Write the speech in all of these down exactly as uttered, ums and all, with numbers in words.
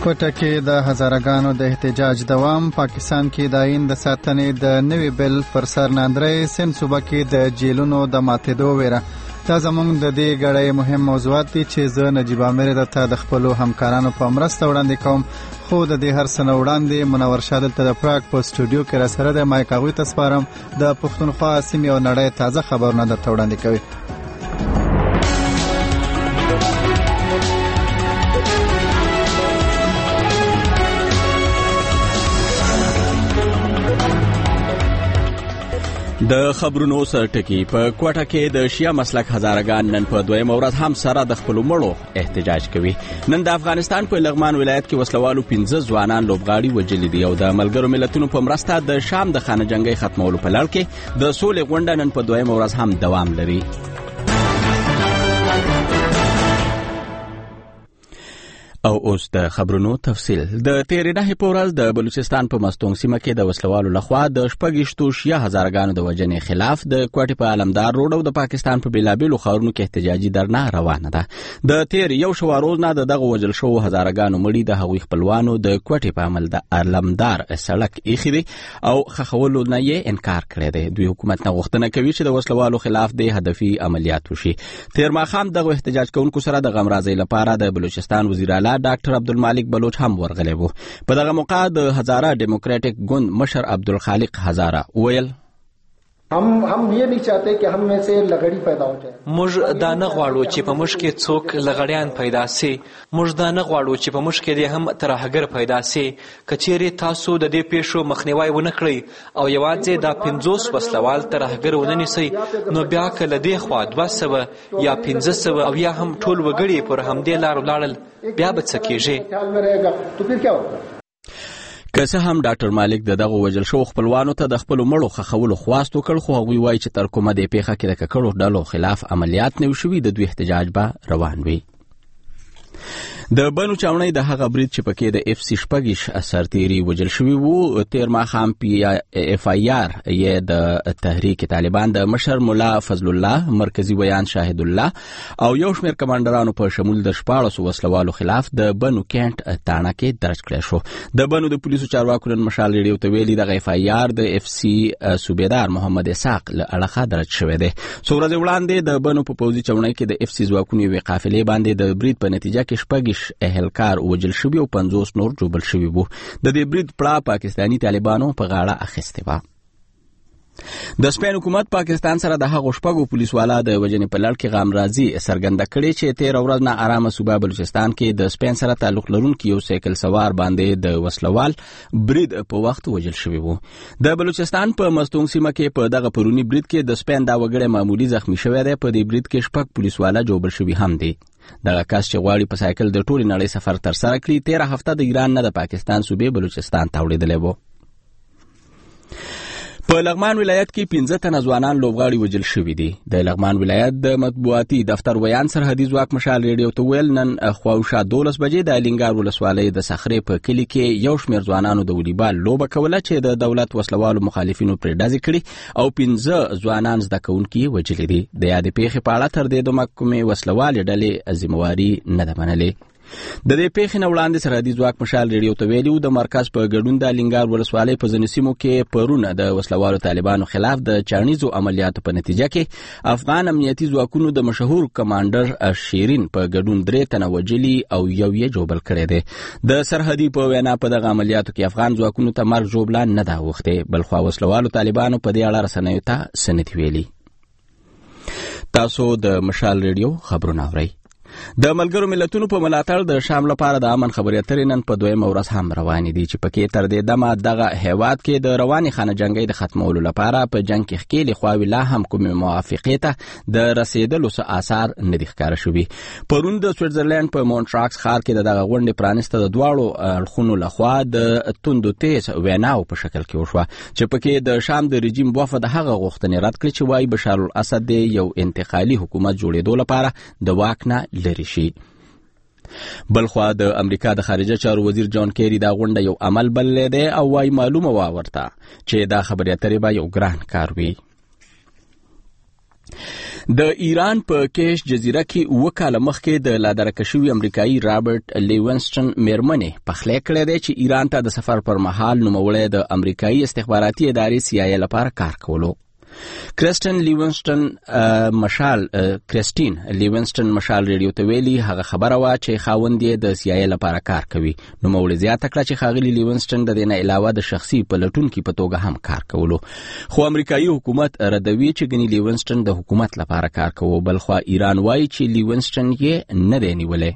کوټه کې د هزارګانو د احتجاج دوام. پاکستان کې د آئین د ساتنې د نوي بل پر سر ناندرۍ. سند صوبه کې د جیلونو د ماتېدو ویره. دا زموږ د دې غړې مهم موضوعات دي چې زه نجیب عامر درته د خپلو همکارانو په مرسته وړاندې کوم. خو د دې هر څه نه وړاندې منور شاه دلته د پراګ په سټوډیو کې راسره دی. مایک هغوی ته سپارم د پښتونخوا سیمې او نړۍ تازه خبرونه درته وړاندې کوي. د خبرونو سرټکی په کوټه کې د شیا مسلک هزارګان نن په دویم ورځ هم سره د خپل مړو احتجاج کوي. نن د افغانستان په لغمان ولایت کې وسلوالو پنځه ځوانان لوبغاړي وجلي دي او د ملګرو ملتونو په مرسته د شام د خانه جنگي ختمولو په لړ کې د سولې غونډه نن په دویم ورځ هم دوام لري. او اوس د خبرونو تفصیل. د تیرې نهې په ورځ د بلوچستان په مستونګ سیمه کې د وسلوالو لخوا د شپږیشتو شیا هزارګانو د وژنې خلاف د کوټې په علمدار روډ او د پاکستان په بیلابیلو ښارونو کې احتجاجي درنه روانه ده. د تیر یو شو روز نه د دغه وژل شوو هزارګانو مړي د هغوی خپلوانو د کوټې په عمل د علمدار سړک ایښی دی او خښولو نه یې انکار کړی دی. دوی حکومت نه غوښتنه کوي چې د وسلوالو خلاف د هدفي عملیات وشي. تیر ماښام دغه احتجاج کوونکو سره د غمرازۍ لپاره د بلوچستان وزیر اعلی ډاکټر عبدالمالک بلوچ هم ورغلی وو. په دغه موقع د هزاره ډیموکراټک ګوند مشر عبدالخالق هزاره ویل हम हम ये नहीं चाहते कि हम में से लغړی پیدا हो जाए. موږ دا نه غواړو چې په موږ کې څوک لغړیان پیدا سي. موږ دا نه غواړو چې په موږ کې هم ترهګر پیدا سي. کچېرې تاسو د دې پیښو مخنیوي ونه کړئ او یوازې دا پنځوس وسلوال ترهګر ونه نیسئ نو بیا کله دې خوا دوه سوه یا پنځه سوه او یا هم ټول وګړي پر همدې لار ولاړل بیا به څه کېږي. که څه هم ډاکټر مالک د دغه وژل شو خپلوانو ته د خپلو مړو ښخولو خواست وکړ، خو هغوی وایي چې تر کومه دې پیښه کې د ککړو ډلو خلاف عملیات نه وي شوي، د دوی احتجاج به روان وي. د بنو چاونۍ د هغه برید چې پکې د اف سی شپږیش سرتیري وژل شوي وو تیر ماښام پی اف آی آر یې د تحریک طالبان د مشر ملا فضل الله، مرکزی ویان شاهد الله او یو شمېر کمانډرانو په شمول د شپاړسو وسلوالو خلاف د بنو کینټ تاڼه کې درج کړی شو. د بنو د پولیسو چارواکو نن مشال ریډیو ته ویلي دغه اف آی آر د اف سی صوبیدار محمد اسحاق له اړخه درج شوی دی. څو ورځې وړاندې د بنو په پوځي چاونۍ کې د اف سی ځواکونو یوې قافلې باندې د برید په نتیجه کې شپږ اهلکار وژل شوي او پنځوس نور ژوبل شوي وو. د دې برید پړه پاکستاني طالبانو په غاړه اخیستې وه. د سپین حکومت پاکستان سره د هغو شپږو پولیسوالا د وژنې په لړ کې غامرازي څرګنده کړې چې تېره ورځ نا ارامه صوبه بلوچستان کې د سپین سره تعلق لرونکي یو سایکل سوار باندې د وسلوال برید په وخت وژل شوي وو. د بلوچستان په مستونګ سیمه کې په دغه پرونی برید کې د سپین دا وګړی معمولی زخمی شوی دی. په دې برید کې شپږ پولیسوالا ژوبل شوي هم دي. دغه کس چې غواړي په سایکل د ټولې نړۍ سفر تر سره کړي تېره هفته د ایران نه د پاکستان صوبې بلوچستان ته وړېدلی وو. په لغمان ولایت کې پنځه تنه ځوانان لوبغاړي وژل شوي دي. د لغمان ولایت د مطبوعاتي دفتر ویان سرحدي ځواک مشال ریډیو ته ویل نن خواوشا دولس بجې د الینګار ولسوالۍ د صخرې په کلي کې یو شمېر ځوانانو د ولیبال لوبه کوله چې د دولت وسلوالو مخالفینو پرې ډزې کړي او پنځه ځوانان زده کوونکي یې وژلي دي. د یادې پیښې په اړه تر دې دمه کومې وسلوالې ډلې ذمهواري نه ده منلې. د دې پیښې نه وړاندې سرحدي ځواک مشال ریډیو ته ویلي و د مرکز په ګډون د الینګار ولسوالۍ په ځینو سیمو کې پرون د وسلوالو طالبانو خلاف د چاڼیزو عملیاتو په نتیجه کې افغان امنیتي ځواکونو د مشهور کمانډر شیرین په ګډون درې تنه وژلي او یو یې ژوبل کړی دی. د سرحدي په وینا په دغه عملیاتو کې افغان ځواکونو ته مرګ ژوبله نه ده اوښتې، بلخوا وسلوالو طالبانو په دې اړه رسنیو ته څه نه دي ویلي. تاسو د مشال ریډیو خبرونه اورئ. د ملګرو ملتونو په ملاتړ د شام لپاره د امن خبرې اترې نن په دویمه ورځ هم روانې دي چې پکې تر دې دمه دغه هیواد کې د روانې خانه جنګۍ د ختمولو لپاره په جنګ کې ښکېلې خواوې لا هم کومې موافقې ته د رسېدلو څه آثار نه دي ښکاره شوي. پرون د سویټزرلینډ په مونټراکس ښار کې د دغه غونډې پرانیسته د دواړو اړخونو لخوا د توندو تیز ویناو په شکل کې وشوه چې پکې د شام د رژیم وفد هغه غوښتنې رد کړې چې وایي بشار الاسد یو انتقالي حکومت جوړېدو لپاره د واک نه لري شي. بلخوا د امریکا د خارجه چارو وزیر جان کیری دا غونډه یو عمل بللی دی او وايي معلومه وه ورته چې دا خبرې اترې به یو ګران کار وي. د ایران په کیش جزیره کې وکاله مخکې د لادرکه شوی امریکایي رابرټ لیونسټن میرمنې پخلی کړی دی چې ایران ته د سفر پر مهال نوموړی د امریکایي استخباراتي ادارې سی آی ای لپاره کار کولو. کرستن لیونسټن مشال کرستین لیونسټن مشال ریډیو ته ویلي هغه خبره وا چې خاوند یې د سی آی ای لپاره کار کوي. نو موږ زیاته کړه چې خاغلی لیونسټن د دې نه علاوه د شخصي پلټونکو په توګه هم کار کولو. خو امریکایي حکومت ردوي چې ګنی لیونسټن د حکومت لپاره کار کوي، بل خو ایران وایي چې لیونسټن یې نه دی نیولې.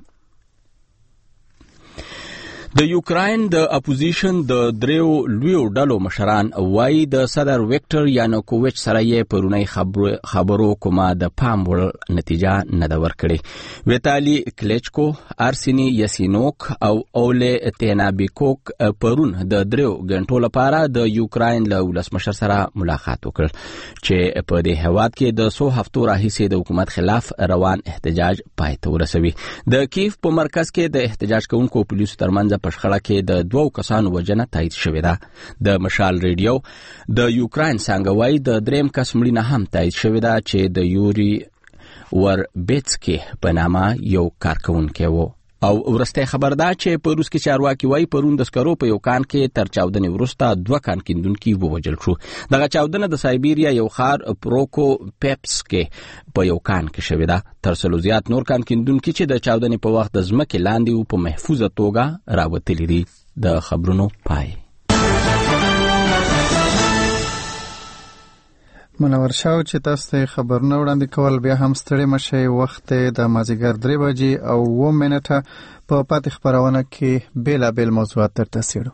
د یوکراین د اپوزیشن د دریو لویو ډلو مشران وایي د صدر ویکټر یانوکوویچ سره یې پرونی خبرو کومه د پام وړ نتیجه نه ده ورکړې. ویتالي کلیچکو، ارسینی یاسینوک او اوله تینابیکوک پرون د دریو غنټو لپاره د یوکراین له ولسمشر سره ملاقات وکړ چې په دې هیواد کې د څو هفتو راهیسې د حکومت خلاف روان احتجاج پای ته ورسوي. د کیف په مرکز کې د احتجاج کوونکو پولیسو ترمنځ په شخړه کې د دوو کسانو وژنه تایید شوې ده. د مشال ریډیو د یوکراین څنګه وایي د دریم کس مړینه هم تایید شوې ده چې د یوري وربیتسکی په نامه یو کارکونکی و. او ورسته خبر ده چې په روس کې چارواکي وایي پرون د سکرو په یو کان کې تر چاودنې وروسته دوه کان کیندونکي ووژل شو. دغه چاودنه د سایبیریا یو ښار پروکو پیپس کې په یو کان کې شوې ده. تر سلو زیات نور کان کیندونکي چې د چاودنې په وخت د ځمکې لاندې و په محفوظه توګه راوتلي دي. د خبرونو پای. منور شاو چې تاسو ته خبرونه وړاندې کول. بیا هم ستړي مشئ، وخت د مازیګر درې بجې او اووه منټه په پاتې خبرونه کې بیلابیل موضوعات درته څېړو.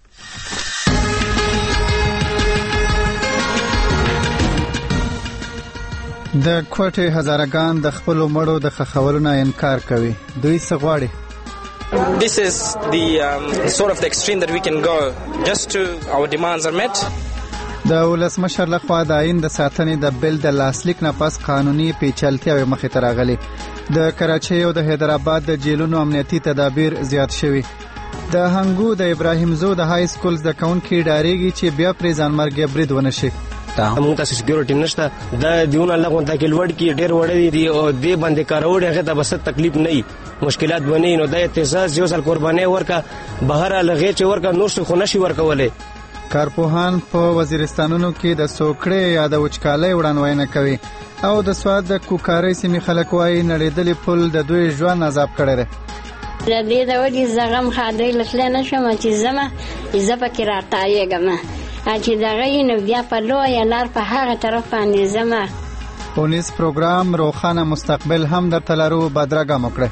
د کوټې هزارهګان د خپلو مړو د ښخولو نه انکار کوي. دوی څه غواړي؟ This is the um, sort of the extreme that we can go just to our demands are met. د ولسمشر لخوا د آئین د ساتنې د بل د لاسلیک نه پس قانوني پیچلتیاوې مخې ته راغلي. د کراچۍ او د حیدرآباد د جیلونو امنیتي تدابیر زیات شوي. د هنګو د ابراهیم زو د های سکول زده کوونکي ډارېږي چې بیا پرې ځانمرګي برید ونه شي. موږ ته سکیورټي نشته، د دیونه لغون ته کې لوړ کې ډېر وړې دي او دې باندې کاروړ هغه ته بس تکلیف نه وي، مشکلات بنئ. نو د اعتزاز یو ځل قرباني ورکا بهر لغې چې ورکا نور څه خو نشي ورکولې. کارپوهان په وزیرستانونو کې د سوکړې یا د وچکالۍ وړاندوینه کوي او د سواد د کوکارۍ سیمې خلک وایي نړېدلې پل د دوی ژوند عذاب کړی دی. د دې د وجې زغم خادۍ لتلی نه شم چې زمه زه پکې راتایېږم چې دغه یې نو بیا په لویه لار په هغه طرف باندې زمه. پونیس پروګرام روښانه مستقبل هم درته لرو، بدرګه مو کړئ.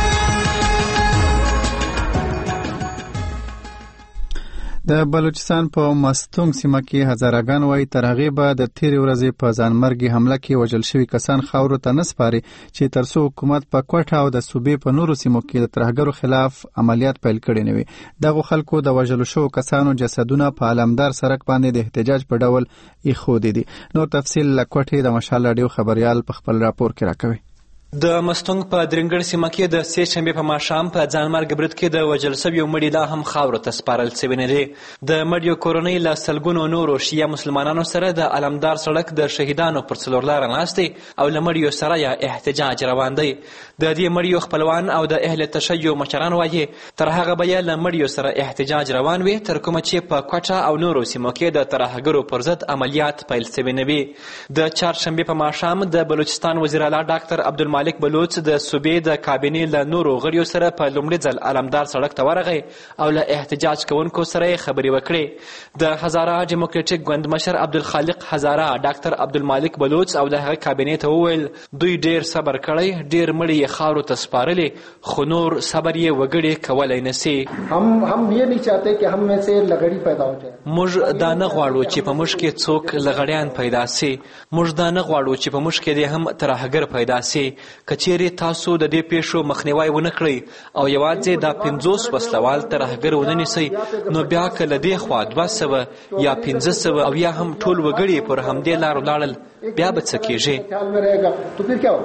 د بلوچستان په مستونګ سیمه کې هزارهګان وایي تر هغې به د تېرې ورځې په ځانمرګي حمله کې وژل شوي کسان خاورو ته نه سپاري چې تر څو حکومت په کوټه او د صوبې په نورو سیمو کې د ترهګرو خلاف عملیات پیل کړي نه وي. دغو خلکو د وژلو شوو کسانو جسدونه په علمدار سړک باندې د احتجاج په ډول ایښودي دي. نور تفصیل له کوټې د مشال راډیو خبریال په خپل راپور کې راکوي. د مستونګ په درنګړ سیمه کې د سې شنبې په ماښام په ځانمرګ برید کې د وژل شویو مړي لا هم خاورو ته سپارل شوي نه دي. د مړیو کورنۍ له سلګونو نورو شیعه مسلمانانو سره د علمدار سړک د شهیدانو پر څلورلاره ناست دي او له مړیو سره یې احتجاج روان دی. د دې مړیو خپلوان او د اهل تشیع مشران وایي تر هغه به یې له مړیو سره احتجاج روان وي تر کومه چې په کوټه او نورو سیمو کې د ترهګرو پر ضد عملیات پیل شوي نه وي. د چهارشنبې په ماښام د بلوچستان وزیر اعلی ډاکټر عبدالمالک بلوچ د صوبې د کابینې له نورو غړیو سره په لومړي ځل علمدار سړک ته ورغی او له احتجاج کوونکو سره یې خبرې وکړې. د هزاره ډیموکراټیک ګوند مشر عبدالخالق هزاره ډاکټر عبدالمالک بلوچ او د هغه کابینې ته وویل دوی ډیر صبر کړی، ډیر مړي یې خاورو ته سپارلې، خو نور صبر یې وګړي کولی نه سي. हम हम ये नहीं चाहते कि हम में से लغړی پیدا हो जाए. موږ دا نه غواړو چې په موږ کې څوک لغړیان پیدا سي. موږ دا نه غواړو چې په موږ کې دې هم ترهګر پیدا سي. چیرې تاسو د دې پیښو مخنیوي ونه کړئ او یوازې دا پنځوس وسلوال ترهګر ونه نیسئ نو بیا که له دې خوا دوه سوه یا پنځه سوه او یا هم ټول وګړي پر همدې لار ولاړل بیا به څه کېږي؟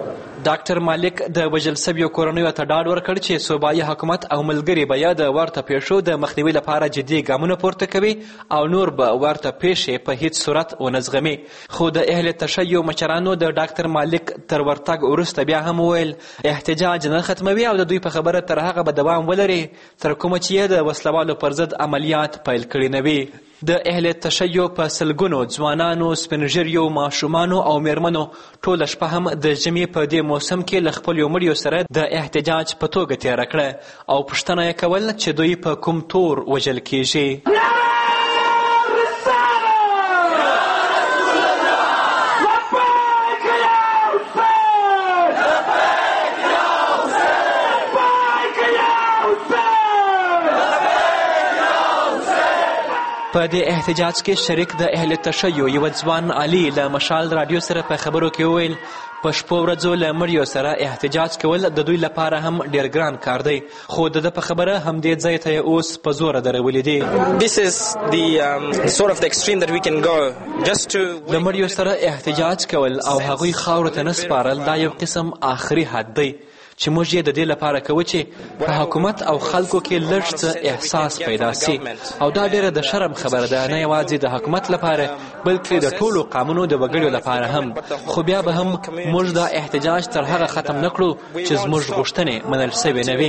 ډاکټر مالک د وژل شویو کورنیو ته ډاډ ورکړ چې صوبایي حکومت او ملګري به د ورته پیښو د مخنیوي لپاره جدي ګامونه پورته کوي او نور به ورته پیښې په هیڅ صورت ونه زغمي. خو د اهل تشیع مشرانو د ډاکټر مالک تر ورتګ وروسته بیا هم وویل احتجاج نه ختموي او د دوی په خبره تر هغه به دوام ولري تر کومه چې د وسلوالو پر ضد عملیات پیل کړي نه وي. د اهل تشیع په سلګونو ځوانانو، سپینږیریو، ماشومانو او میرمنو ټوله شپه هم د ژمي په دې موسم کې له خپلو مړیو سره د احتجاج په توګه تېره کړه او پوښتنه یې کول چې دوی په کوم تور وژل کیږي. په دې احتجاج کې شریک د اهل تشیع یو ځوان علي له مشال رادیو سره په خبرو کې وویل په شپو ورځو له مړیو سره احتجاج کول د دوی لپاره هم ډېر ګران کار دی، خو د ده په خبره همدې ځای ته یې اوس په زوره درولي دي. This is the um, sort of the extreme that we can go just to د مړیو سره احتجاج کول او هغوی خاورو ته نه سپارل دا یو قسم آخري حد دی چې موږ یې د دې لپاره کوو چې په حکومت او خلکو کې لږ څه احساس پیدا سي او دا ډېره د شرم خبره ده، نه یوازې د حکومت لپاره بلکې د ټولو قامونو د وګړو لپاره هم. خو بیا به هم موږ دا احتجاج تر هغه ختم نه کړو چې زموږ غوښتنې منل سوې نه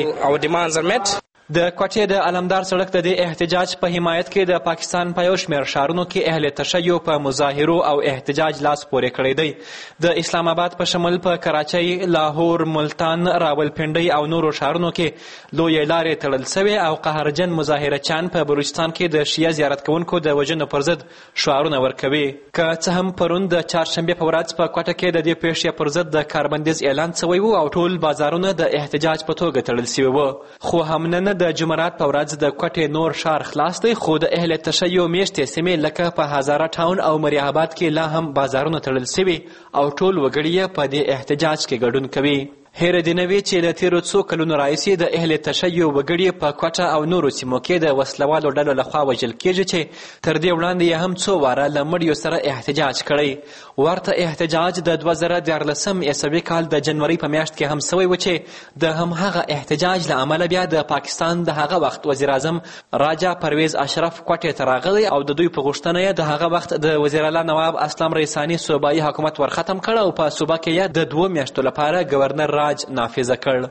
وي. د کوټې د علمدار سړک د دې احتجاج په حمایت کې د پاکستان په یو شمېر ښارونو کې اهل تشیع په مظاهرو او احتجاج لاس پورې کړی دی. د اسلام آباد په شمول په کراچۍ، لاهور، ملتان، راولپنډۍ او نورو ښارونو کې لویې لارې تړل سوې او قهرجن مظاهرچیان په بلوچستان کې د شیعه زیارت کوونکو د وژنو پر ضد شعارونه ورکوي. که څه هم پرون د چهارشنبې په ورځ په کوټه کې د دې پیښې پر ضد د کاربندیز اعلان سوی و او ټول بازارونه د احتجاج په توګه تړل سوي وو، خو هم نن د جمعرات په ورځ د کوټې نور ښار خلاص دی، خو د اهل تشیع میشتې سیمې لکه په هزاره ټاون او مریم آباد کې لا هم بازارونه تړل سوي او ټول وګړي یې په دې احتجاج کې ګډون کوي. هیره دې نه وي چې له تېرو څو کلونو راهیسې د اهل تشیع وګړي په کوټه او نورو سیمو کې د وسلوالو ډلو لخوا وژل کېږي چې تر دې وړاندې یې هم څو واره له مړیو سره احتجاج کړی. ورته احتجاج د دوه زره دیارلسم عیسوي کال د جنوري په میاشت کې هم سوی و چې د همهغه احتجاج له امله بیا د پاکستان د هغه وخت وزیر اعظم راجا پرویز اشرف کوټې ته راغلی او د دوی په غوښتنه یې د هغه وخت د وزیر اعلی نواب اسلام ریساني صوبایي حکومت ورختم کړ او په صوبه کې یې د دوو میاشتو لپاره ګورنر راج نافذه کړ.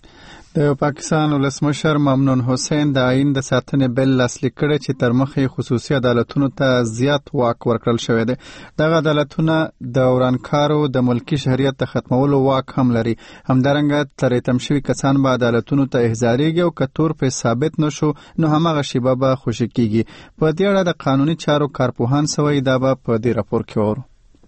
د پاکستان ولسمشر ممنون حسین د آئین د ساتنې بل لاسلیک کړی چې تر مخې خصوصي عدالتونو ته زیات واک ورکړل شوی دی. دغه عدالتونه د ورانکارو د ملکي شهریت د ختمولو واک هم لري. همدارنګه ترې تم شوي کسان به عدالتونو ته احضاریږي او که تور پرې ثابت نشو نو هماغه شیبه به خوشي کیږي. په دې اړه د قانوني چارو کارپوهان سوی دا به په دې راپور کې اورو.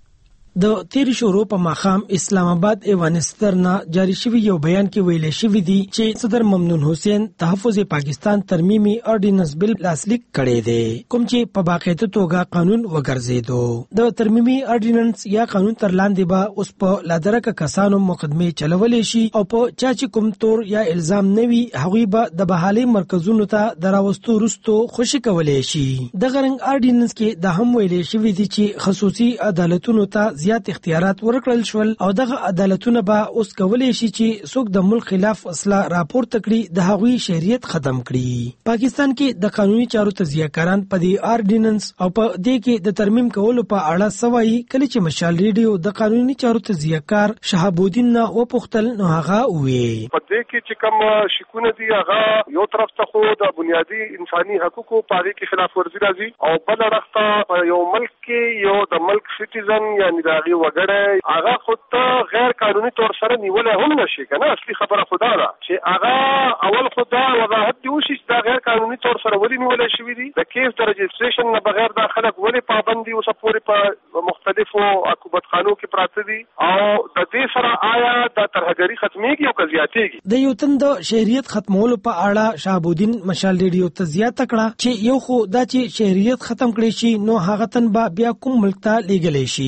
د تیر شورو په ماخام اسلام آباد ایوانستر نه جاری شوی یو بیان کې ویل شوی دی چې صدر ممنون حسین تحفظ پاکستان ترمیمی آرډیننس بل لاسلیک کړی دی کوم چې په باقاعده توګه قانون وګرځیدو. د ترمیمی آرډیننس یا قانون تر لاندې به اوس په لادرکه کسانو مقدمه چلولې شي او په چا چې کوم تور یا الزام نوي هغوی به د بحالي مرکزونو ته دراوستو رستو خوشي کولې شي. د غرنګ آرډیننس کې د هم ویل شوی دی چې خصوصي عدالتونو ته زیات اختیارات ورکړل شول او دغه عدالتونه به اوس کولای شي چې څوک د ملک خلاف اصلاح راپورته کړي د هغوی شهریت ختم کړي. پاکستان کې د قانوني چارو تجزیه‌کاران په دې آرډیننس او په دې کې د ترمیم کولو په اړه سوایي کله چې مشال ریډیو د قانوني چارو تجزیه‌کار شهاب الدین نه وپوښتل نو هغه وویل په دې کې چې کوم شکونه دي هغه یو طرف ته خو د بنیادی انساني حقوقو په اړه کې خلاف ورزي راځي او بل طرف ته یو ملک کې یو د ملک سټیزن یعنی د هغه وګړی هغه خود ته غیر قانوني طور سره نیول هم نشي کنه. اصلي خبره خدا ده چې هغه اول خدا وضاحت دی وشي چې دا غیر قانوني طور سره ولې نیول شوی دي. د کیس د رجسټریشن نه بغیر دا خلک ولې پابندي اوسه پورې په مختلفو عقوبتخانو کې پراته دي او د دې سره آیا د ترهګری ختميږي او زیاتېږي. د یو تن د شهریت ختمولو په اړه شهاب الدین مشال ریډیو ته زیاته کړه چې یو خو دا چې شهریت ختم کړي شي نو هغه تن به بیا کوم ملک ته لیږلی شي او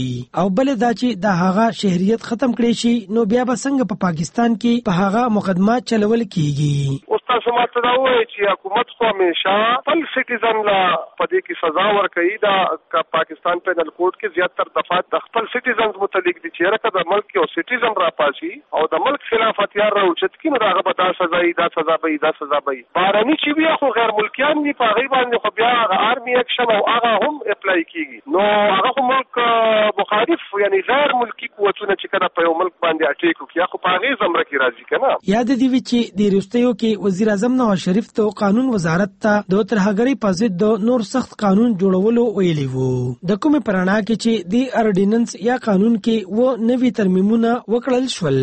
او بل دا چې د هغه شهریت ختم کړي شي نو بیا به څنګه په پاکستان کې په هغه مقدمه چلول کیږي. تاسو ماته دا وایي چې حکومت خو همیشه خپل سټیزن لا په دې کې سزا ورکوي. دا پاکستان پینل کوډ کې زیاتره دفعات د خپل سټیزنز متعلق دي چې راکه د ملک یو سټیزن را پاسي او د ملک خلاف هتیار راوچت کینو راغه به دا سزا ای دا سزا به دا سزا به بارني چې بیا خو غیر ملکیان دي په غیبه باندې خو بیا آرمي اکشن او هغه هم اپلای کیږي نو هغه خو ملک مخالف یعنی غیر ملکی قوتونه چې کله په یو ملک باندې اټیک کوي خو په غیبه زمره کې راځي کنه. یاد دی وی چې د روستیو کې وزیر اعظم نواز شریف ته قانون وزارت ته د ترهګری په ضد د نور سخت قانون جوړولو ویلي وو. د کومې پرانا کې چې د اردیننس یا قانون کې و نوي ترمیمونه وکړل شول.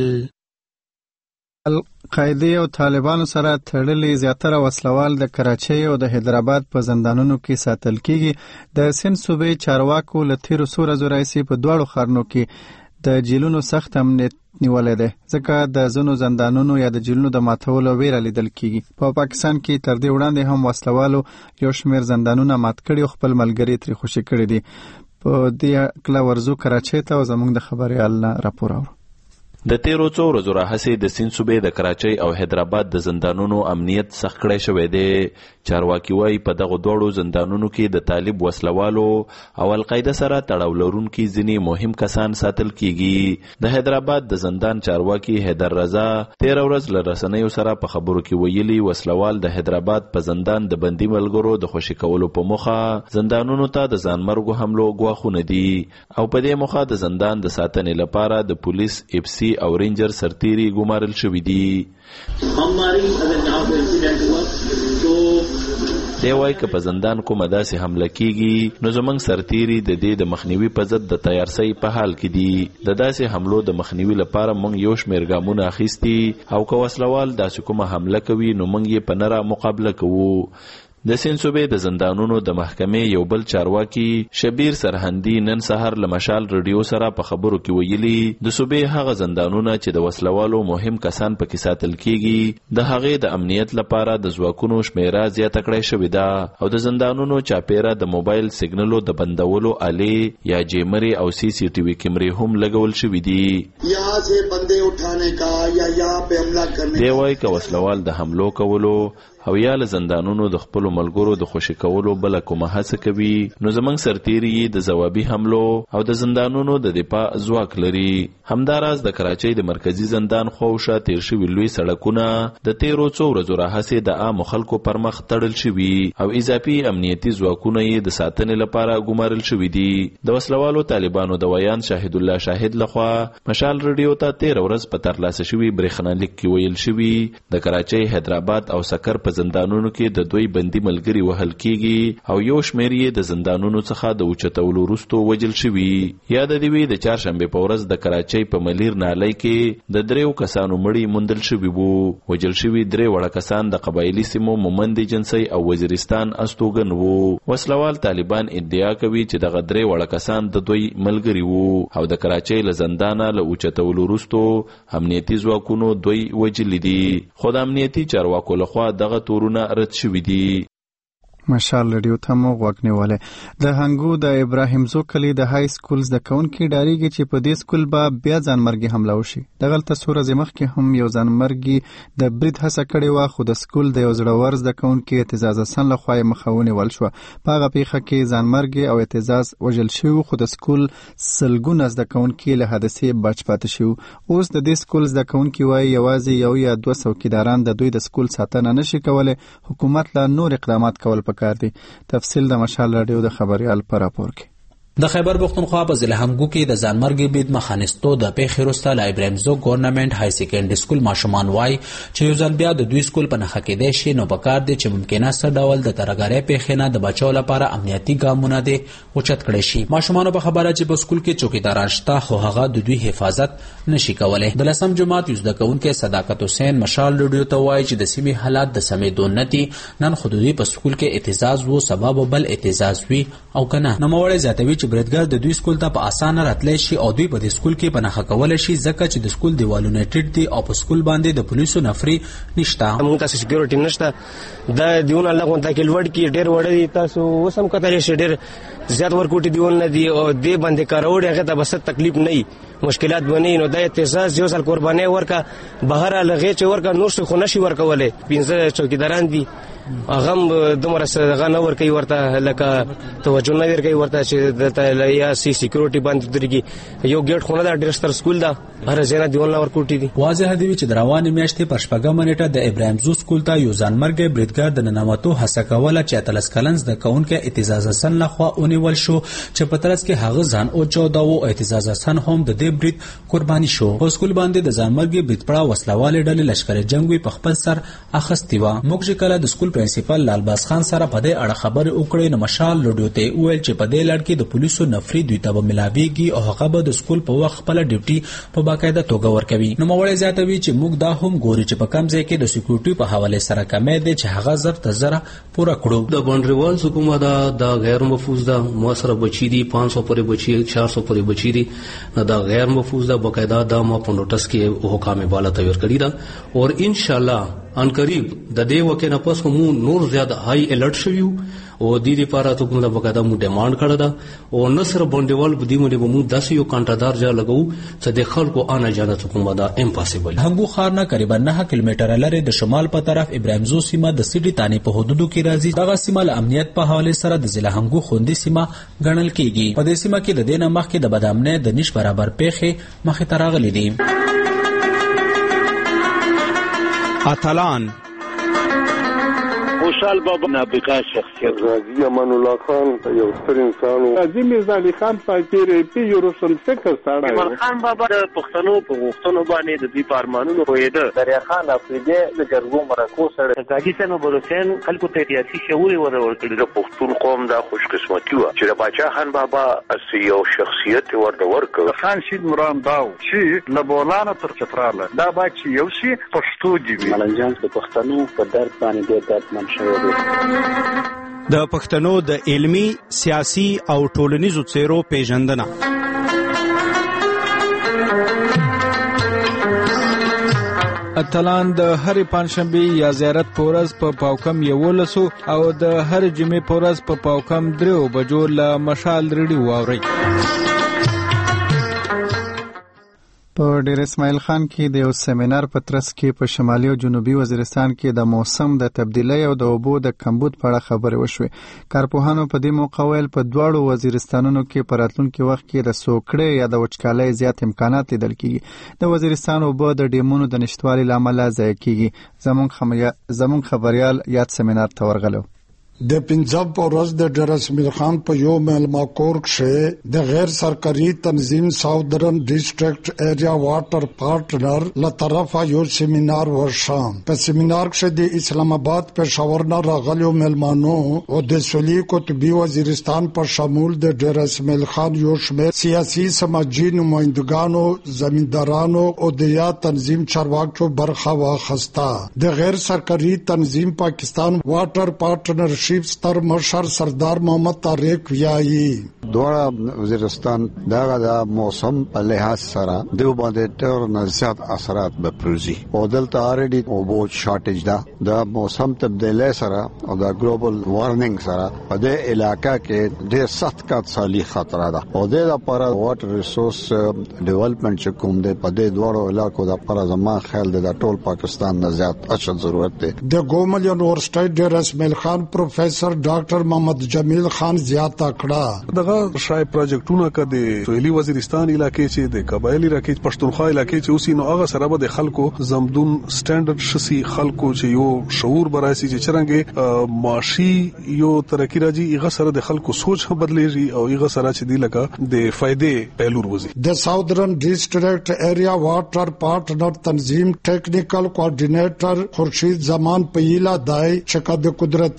القاعده او طالبانو سره تړلې زیاتره وسلوال د کراچۍ او د حیدرآباد په زندانونو کې ساتل کیږي. د سند صوبې چارواکو له تیرو څو ورځو راهیسې په دواړو ښارونو کې د جیلونو سخت امنیت نیولې ده ځکه د ځینو زندانونو یا د جیلونو د ماتولو ویره لیدل کیږي. په پاکستان کې تر دې وړاندې هم وسلوالو یو شمېر زندانونه مات کړي او خپل ملګري ترې خوشي کړي دي. په دې کله ورزو کراچۍ ته او زموږ د خبريال نه راپور اورو. د تیرو څو ورځو راهیسې د سند صوبې د کراچۍ او حیدرآباد د زندانونو امنیت سخت کړی شوی دی. چارواکي وایي په دغو دواړو زندانونو کې د طالب وسلوالو او القاعده سره تړاو لرونکي ځینې مهم کسان ساتل کیږي. د حیدرآباد د زندان چارواکي حیدر رضا تیره ورځ له رسنیو سره په خبرو کې ویلي وسلوال د حیدرآباد په زندان د بندي ملګرو د خوشي کولو په موخه زندانونو ته د ځانمرګو حملو ګواښونه دي او په دې موخه د زندان د ساتنې لپاره د پولیس اف سی او رینجر سرتیری ګمارل شوی دي. دی وایي که په زندان کومه داسې حمله کیږي نو زموږ سرتیری د دې د مخنیوي په ضد د تیارسۍ په حال کې دي. د داسې حملو د مخنیوي لپاره موږ یو شمېر ګامونه اخیستي او که وسلوال داسې کومه حمله کوي نو موږ یې په نره مقابله کوو. د سند صوبې د زندانونو د محکمې یو بل چارواکي شبیر سرهندي نن سهار له مشال رادیو سره په خبرو کې ویلي د صوبې هغه زندانونه چې د وسلوالو مهم کسان پکې ساتل کیږي د هغې د امنیت لپاره د ځواکونو شمیره زیاته کړې شوې ده او د زندانونو چاپیره د موبایل سیګنلو د بندولو آلې یا جیمري او سی سی ټي وي کیمرې هم لګول شوې دي. یہاں سے بندے اٹھانے کا یا یہاں پہ حملہ کرنے دی وایي که وسلوال د حملو کولو او یا له زندانونو د خپلو ملګرو د خوشي کولو بله کومه هڅه کوي نو زموږ سرتیري د ځوابي حملو او د زندانونو د دفاع ځواک لري. همداراز د کراچۍ د مرکزي زندان خواوشا تیر شوي لوی سړکونه د تیرو څو ورځو راهیسې د عامو خلکو پر مخ تړل شوي او اضافي امنیتي ځواکونه یې د ساتنې لپاره ګمارل شوي دي. د وسلوالو طالبانو د ویان شاهد الله شاهد لخوا مشال رادیو ته تیره ورځ په ترلاسه شوي برېښنالیک کې ویل شوي د کراچۍ حیدرآباد او سکر په زندانونو کې د دوی بندي ملګري وهل کیږي او یو شمېر یې د زندانونو څخه د اوچتولو وروسته وژل شوي. یاد دی وی د چهارشنبې په ورځ د کراچۍ په ملیر نالۍ کې د دریو کسانو مړي موندل شوي وو. وژل شوي درې وړه کسان د قبایلي سیمو مومند جنسي او وزیرستان استوګن وو. وسلوال طالبان ادعا کوي چې دغه درې وړه کسان د دوی ملګري وو او د کراچۍ له زندانه له اوچتولو وروسته امنیتي ځواکونو دوی وژلي دي. خو د امنیتي چارواکو لخوا دغه تورونه رد شوي دي. مشال رادیو ته مو غوږ نیولی. د هنګو د ابراهیم زو کلي د های سکول زده کوونکي ډاریږي چې په دې سکول به بیا ځانمرګي حمله وشي. دغلته څو ورځې مخکې هم یو ځانمرګي د برید هڅه کړې وه خو د سکول د یو زړور زده کوونکي اعتزاز حسن لخوا یې مخه ونیول شوه. په هغه پیښه کې ځانمرګي او اعتزاز وژل شوي خو د سکول سلګونه زده کوونکي له حادثې بچ پاتې شوي. اوس د دې سکول زده کوونکي وایي یوازې یو یا دوه څوکیداران د دوی د سکول ساتنه نشي کولی. حکومت له نور اقدامات کول پکار دي. تفصیل د مشال رادیو د خبريال پر راپور کې. د خیبر پختونخوا په ضلع همګو کې د ځانمرګي بید مخانستو د پیښې وروسته له ابراهیم زو ګورنمنت های سیکنډري سکول ماشومان وای چې یو ځل بیا د دوی سکول په نښه کېدی شي نو پکار دی چې ممکنه څه ډول د ترهګرۍ پیښې نه د بچو لپاره امنیتي ګامونه دي اوچت کړی شي. ماشومانو په خبره چې په سکول کې چوکیداران شته خو هغه د دوی حفاظت نشي کولی. د لسم جماعت یو زده کوونکی صداقت حسین مشال رادیو ته وایي چې د سیمې حالات د سمېدو نه دي. نن خو د دوی په سکول کې اعتزاز وو سبب بل اعتزاز وي او کنه. نوموړی زیاتوي چې چې بریدګر د دوی سکول ته په اسانه راتلی شي او دوی په دې سکول کې په نښه کولی شي ځکه چې د سکول دیوالونه ټیټ دي او په سکول باندې د پولیسو نفري نشته. موږ تاسو سکیورټي نشته دا دیونه لغون تا کې لوړ کې ډېر وړ دي تاسو وسم کتلی شي ډېر زیات ورکوټي دیول نه دي او دې باندې کاروړي هغه ته بس تکلیف نه مشکلات بنې نو د اعتزاز یو ځل قرباني ورکا بهر لغې چې ورکا نور څه خو نشي ورکولې پنځه چوکیداران دي هغه دومره څنګه نه ورکوي ورته لکه توجه نه ورکوي ورته چې د یا سی سکیورټي باندې درګي یو ګیټ خونه دا ډېر ستر سکول دا هر ځای دیول نه ورکوټي دي. واضح دی چې دروازه میاشتې پر شپږم نیټه د ابراهیم زو سکول ته یو ځانمرګ بریدګر د ننواتو هڅه کوله چې اتلس کلنز د کونکو اعتزاز حسن لخوا اونیول شو چې په ترڅ کې هغه ځان او چودا او اعتزاز حسن هم د دې برید قرباني شو. په سکول باندې د ځانمرګ برید پړه وسلواله ډلې لشکره جنگوي په خپل سر اخستي و. موږ چې کله د سکول پرنسپل لالباس خان سره په دې اړه خبرې وکړې نو مشال لوډیو ته ویل چې په دې لړ کې د پولیسو نفري دوی ته ملاويږي او هغه به د سکول په وخت خپل ډیوټي په باقاعده توګه ورکوي. نو موږ زیاتوي چې موږ دا هم ګوري چې په کم ځای کې د سکیورټي په حواله سره کمې دي چې هغه زر ته زر پورا کړو. د باونډري وال حکومت دا د غیر مفوض دا موثر بچی دي پانچ سو پورې بچی چار سو پورې بچی دي نه دا غیر مفوض دا باقاعده دا ما په نوټس کې حکام بالا تیار کړی دا او ان شاء الله ان قریب د دې وکه نه پس مو نور زیاده هاي الرټ شویو او د دې لپاره ته کومه باقاعده مو ډیماند کړی دا او نصر باندېوال بدی مو مو داسې یو کانټادار جا لګو چې د خلکو انا جانه حکومت دا امپاسیبل. هنګو خار نه قریبا نه کیلومتر لري د شمال په طرف ابراهیم زو سیمه د سیټي تانی په حدودو کې راځي. دغه سیمه له امنیت په حواله سره د ضلع هنګو خوندې سیمه ګڼل کیږي. په دې سیمه کې د دینه مخکې د بدامنه د نش برابر پیخه مخې تراغلي دي. اتلان خوشحال بابا نابغه شخصیت راضي امان الله خان یو ستر انسان عظیم میرزا علي خان فقیر پی یو روشن فکر ساړه عمر خان بابا د پښتنو په غوښتنو باندې د دې پارمانونو پوهېده. دریا خان افریدي د جرګو مرکو سره کاږي سره بلوچستان خلکو ته سیاسي شعور ورکړي. د پښتون قوم دا خوش قسمتي و چې د باچا خان بابا اسی یو شخصیت ورته ورکړ. خان شید مرام داو چې لبولانه تر چتراله دا با چې یو شي پښتو دی ملنجان د پښتنو په درد باندې ډېر دردمن د پښتنو د علمی سیاسي او ټولنیزو څیرو پیژندنه. اتلان د هرې پنځشنبه یا زیارت پورز په پاوکم یولسو او د هر جمعې پورز په پاوکم درو بجو له مشال ریډیو واوري. په ډیر اسماعیل خان کې د یو سیمینار په ترڅ کې په شمالي او جنوبي وزیرستان کې د موسم د تبدیلۍ او د اوبو د کمبود په اړه خبرې وشوې. کارپوهانو په دې موقع ویل په دواړو وزیرستانونو کې په راتلونکي وخت کې د سوکړې یا د وچکالۍ زیات امکانات لیدل کېږي. د وزیرستان اوبه د ډیمونو د نشتوالي له امله ضایع کېږي. زموږ زموږ خبريال یاد سیمینار ته ورغلو. د پنځاب پورز د ډیر اسماعیل خان په یو ملما کور کې د غیر سرکاري تنظیم ساودرن ډیسټریکټ ایریا واټر پارټنر له طرفه یو سیمینار ورشام. په سیمینار کې د اسلام آباد په شاورنا راغلیو ملمانو او د سولي قطبي وزیرستان په شمول د ډیر اسماعیل خان یو شمېر سیاسي سماجی نمائندګانو زمیندارانو او د یا تنظیم چارواکو برخه واخسته. د غیر سرکاري تنظیم پاکستان واټر پارټنر شیف ستر مشر سردار محمد طارق ویایي دوړه وزیرستان دغه د موسم په لحاظ سره د باندې ډېر نه زیات اثرات به پروزي او دلته اوريدي او بو شارټیج ده د موسم تبدیلی سره او د ګلوبل وارمنګ سره په دې علاقې کې ډېر سخت کات سالي خطر ده او د لپاره واټر ریسورس ډیولپمنٹ چې کوم دی په دې دوړو علاقو د لپاره زما خیال د ټول پاکستان نه زیات اچھا ضرورت دی. د ګومل یونیورسيټي ډیر اسماعیل خان پروفیسر ډاکټر محمد جمیل خان زیاته کړه. دغه شای پروجیکټونه کده سویلي وزیرستان علاقې چې د قبایلی علاقې پښتونخوا علاقې چې اوسې نو هغه سره به د خلکو زمدون سټانډرډ شسي خلکو چې یو شعور براسي چې چرنګ معاشي یو ترقی راځي هغه سره د خلکو سوچ هم بدلېږي او هغه سره چې دی لکه د فائدې پهلو وروزي. د ساودرن ډیسټریکټ ایریا واټر پارټنر تنظیم ټیکنیکل کوارډینیټر خورشید زمان پېلا دای چې د قدرتي نعمت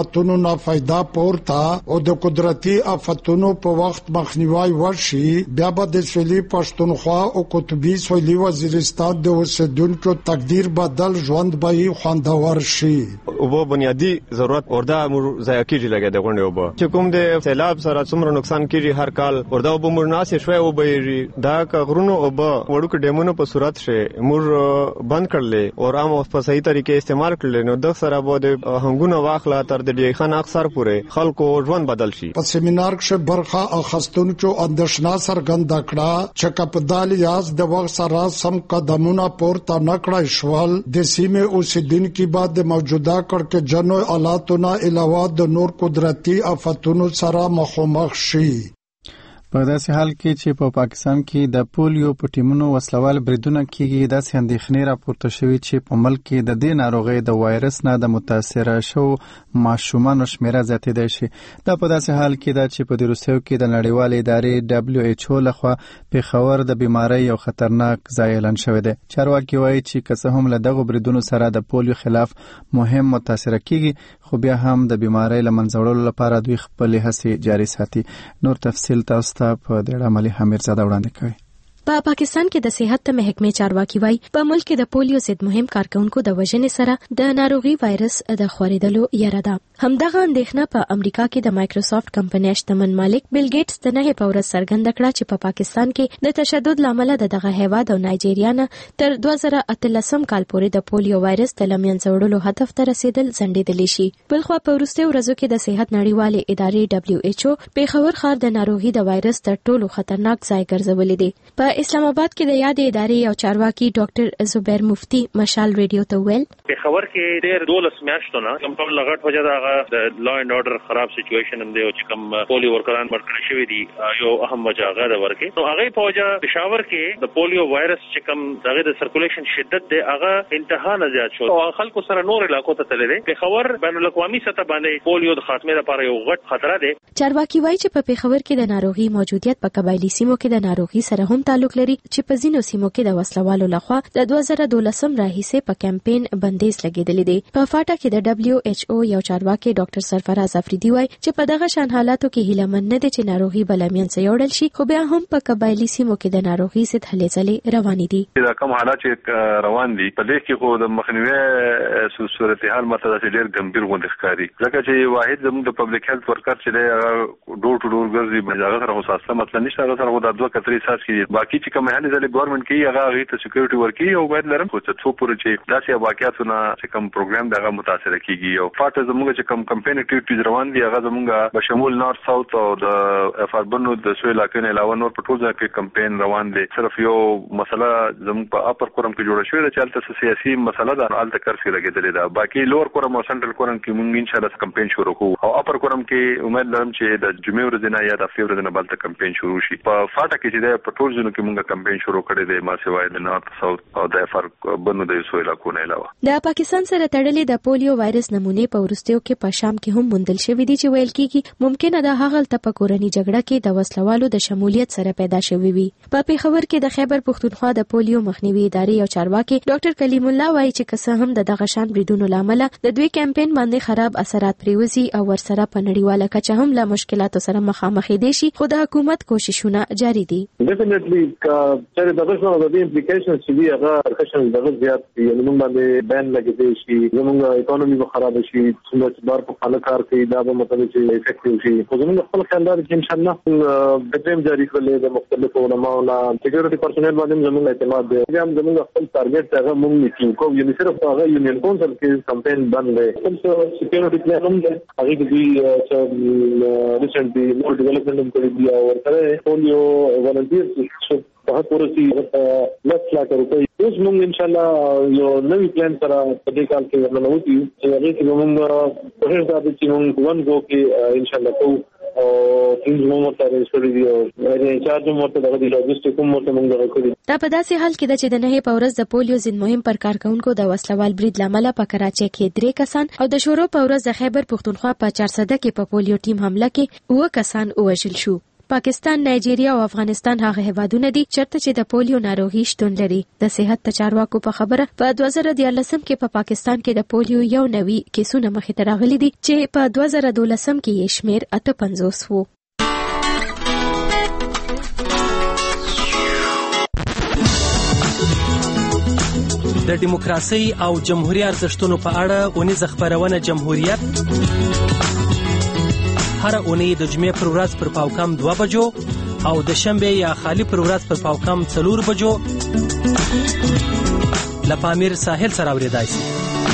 خدماتونو نه فائدہ پورته او د قدرتي آفتونو په وخت مخنیوي وشي بیا به د سویلي پښتونخوا او قطبي سویلي وزیرستان د اوسیدونکو تقدیر بدل ژوند به خوندور شي. او بنیادی ضرورت وردا ضایع کیږي لګي د غونډې وبو چې کوم د سیلاب سره څومره نقصان کیږي هر کال وردا وبو مرناسه شوي او به دا غرونو او به وړو ډیمونو په صورت شه مور بند کړل او عام په صحیح طریقې استعمال کړل نو د سره به د هنګونو واخلا تر د ډیخان اکثر پورې خلکو ژوند بدل شي. په سیمینار کې برخه اخستونکو اندیشنا څرګنده کړه چې کپدال یاز د وخت سره سم قدمونه پورته نکړای شول د سیمه اوسیدونکو بعد د موجوده کړکې جنو آلاتونه علاوه د نور قدرتي آفتونو سره مخامخ شي. په داسې حال کې چې په پاکستان کې د پولیو په ټیمونو وسلوال بریدونه کیږي داسې اندېښنې راپورته شوې چې په ملک کې د دې ناروغۍ د وایرس نه د متاثره شو ماشومانو شمیره زیاتېدای شي. دا په داسې حال کې ده چې په دې روسیو کې د نړیوال ادارې دبلیو ایچ او لخوا پیښور د بیماری یو خطرناک ځای اعلان شوی دی. چارواکي وایي چې که څه هم له دغو بریدونو سره د پولیو خلاف مهم متاثره کیږي خو بیا هم د بیماری له منځه وړلو لپاره دوی خپلې هڅې جاري ساتي. نور تفصیل تاسو ته په دې اړه ملي حمیر زاده وړاندې کوي. په پاکستان کې د صحت ته محکمې چارواکي وایي په ملک کې د پولیو ضد مهم کارکونکو د وژنې سره د ناروغي وایرس د خورېدلو یاره ده. همدغه اندېښنه په امریکا کې د مایکروسافت کمپنۍ شتمن مالک بیل ګیټس د نهه په ورځ څرګنده کړه چې په پا پاکستان کې د تشدد لامل د دغه هیواد او نایجیریا نه تر دوه زره اتلسم کال پورې د پولیو وایرس د لمنځه وړلو هدف ته رسیدل ځنډېدلی شي. بلخوا په وروستیو ورځو کې د صحت نړیوالې ادارې دبلیو ایچ او پیښور ښار د ناروغي د وایرس تر ټولو خطرناک ځای ګرځولی دی. په اسلام آباد کې د یاد ادارې او چارواکي ډاکټر زبیر مفتی مشال ریډیو ته ویل پیښور کې ډېر دولس میاشتو نه کوم ټول لغټ وجه دا د لا اینډ اورډر خراب سچويشن هم دی او چې کوم پولیو ورکران ورکړل شوی دی یو اهم وجه هغه ده ورکه نو هغه په وجه پېښور کې د پولیو وایرس چې کوم دغه د سرکولیشن شدت دی هغه انتها نه زیات شو او خلکو سره نور علاقو ته تللی پیښور بین الاقوامي سطح باندې پولیو د خاتمه لپاره یو غټ خطر دی. چارواکي وایي چې په پیښور کې د ناروغي موجودیت په قبایلی سیمو کې د ناروغي سره هم تعلق لري چې په ځینو سیمو کې د وسلوالو لخوا د دوه زره دولسم راهیسې په کمپاین بندیز لګیدلی دی. په فاټا کې د دبلیو ایچ او یو چارواکي ډاکټر سرفراز افریدي وایي چې په دغه شان حالاتو کې هیلهمن نه دي چې ناروغي بلمین څه یوړل شي خو بیا هم په قبایلی سیمو کې د ناروغي ضد هلې ځلې روانې دي. دا کوم حالات چې روان دي په دې کې خو د مخنیوي صورتحال ماته د ډېر ګمبیر غوندې ښکاري ځکه چې واحد زموږ د پبلک هیلث ورکر چې دی ډور ټو ډور ګرځي هغه سره خو ساسته مطلب نشته هغه سره د دوه کتري ساس کې باقي چې کوم هلې ځلې ګورنمنت کې هغه هغه ته سکیورټي ورکي او باید لرم خو څه څو پورې چې داسې واقعیتونه چې کوم پروګرام دغه متاثر کیږي او فاټه زموږ چې کوم کمپاین اکټیویټیز روان دي هغه زموږ په شمول نارث ساوث او د فاربنو د سویل علاقې نه علاوه نور په ټول ځای کې کمپاین روان دي. صرف یو مسله زموږ په اپر کورم کې جوړه شوې ده چې هلته سیاسي مسله ده هلته کرسي لګېدلې ده. باقي لوور کورم او سنټرل کورم کې موږ ان شاء الله کمپاین شروع کوو او اپر کورم کې امید لرم چې د جمعې ورځې نه یا د هفتې ورځې نه بلته کمپاین شروع شي. په فاټه کې چې د په ټول ځینو کې موږ کمپاین شروع کړی دی ما سوای د نارث ساوث او د فاربنو د سویل علاقو نه علاوه. د پاکستان سره تړلې د پولیو وایرس نمونې په ورستیو کې په شام کې هم موندل شوې دي چې ویل کېږي ممکنه ده هغه تل په کورنۍ جګړه کې د وسلوالو د شمولیت سره پیدا شوې وي. په پیښور کې د خیبر پښتونخوا د پولیو مخنیوي ادارې او چارواکي ډاکټر کلیم الله وایي چې که څه هم د دغه شان بریدونو لامل د دوی کمپاین باندې خراب اثرات پریوزي او ورسره په نړیواله کچه هم له مشکلاتو سره مخامخ دي شي خو د حکومت کوششونه جاري دي. ډیفینټلی چې دغه څه د امپلیکیشنز چې دی هغه کشن دغه زیات یعنی موږ باندې بین لګیدي شي زموږ اکانومي به خراب شي څومره بار په خلک کار کوي دا به مطلب چې افیکټیو شي خو زموږ خپل خیالدار چې ان شاء الله د ټیم جاری کړل د مختلفو علماء او سکیورټي پرسونل باندې زموږ اعتماد دی هم زموږ خپل ټارګټ هغه موږ نیسو کو یعنی صرف هغه یونین کونسل کې کمپاین باندې دی خپل سکیورټي پلان هم دی هغه د دې ریسنټلی نور ډیولپمنټ هم کړی دی او ورته پولیو والنټیرز په هغه ورسي لس لاک روپۍ اوس موږ ان شاء الله یو نوی پلان سره په دې کال کې ورنوتی چې هغه کې موږ په هر ځای کې موږ ون گو کې ان شاء الله کوو او ټیمز مو ته رسېږي دی او انچارج مو ته د لوجستیک مو ته موږ راکړي. دا په داسې حال کې چې د نهه په ورځ د پولیو ضد مهم پر کارکونکو د وسلوال برید لامل په کراچۍ کې درې کسان او د شورو په ورځ د خیبر پښتونخوا په چارسده کې په پولیو ټیم حمله کې اوه کسان وژل شو. پاکستان، نایجیریا او افغانستان هغه هیوادونه دي چیرته چې د پولیو ناروغي شتون لري. د صحت د چارواکو په خبره په دوه زره دیارلسم کې په پا پاکستان کې د پولیو یو نوي کیسونه مخې ته راغلي دي چې په دوه زره دولسم کې یې شمیر اته پنځوس وو. د دیموکراسي او جمهوریت ارزښتونو په اړه اونیزه خبرونه جمهوریت هر اونۍ د جمعې پر ورځ پر پاوکم دوه بجو او د شنبه یا خالی پر ورځ پر پاوکم څلور بجو له پامیر ساحل سره اورېدای شي.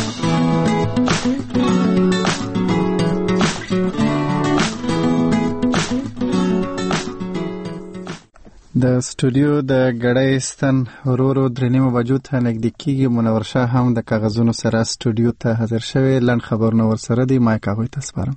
د سټوډیو د غړې ستن ورورو درنیمه بجو ته نږدې کیږي. منور شاه هم د کاغذونو سره سټوډیو ته حاضر شوی. لنډ خبرونه ورسره دی. مایک هغوی ته سپارم.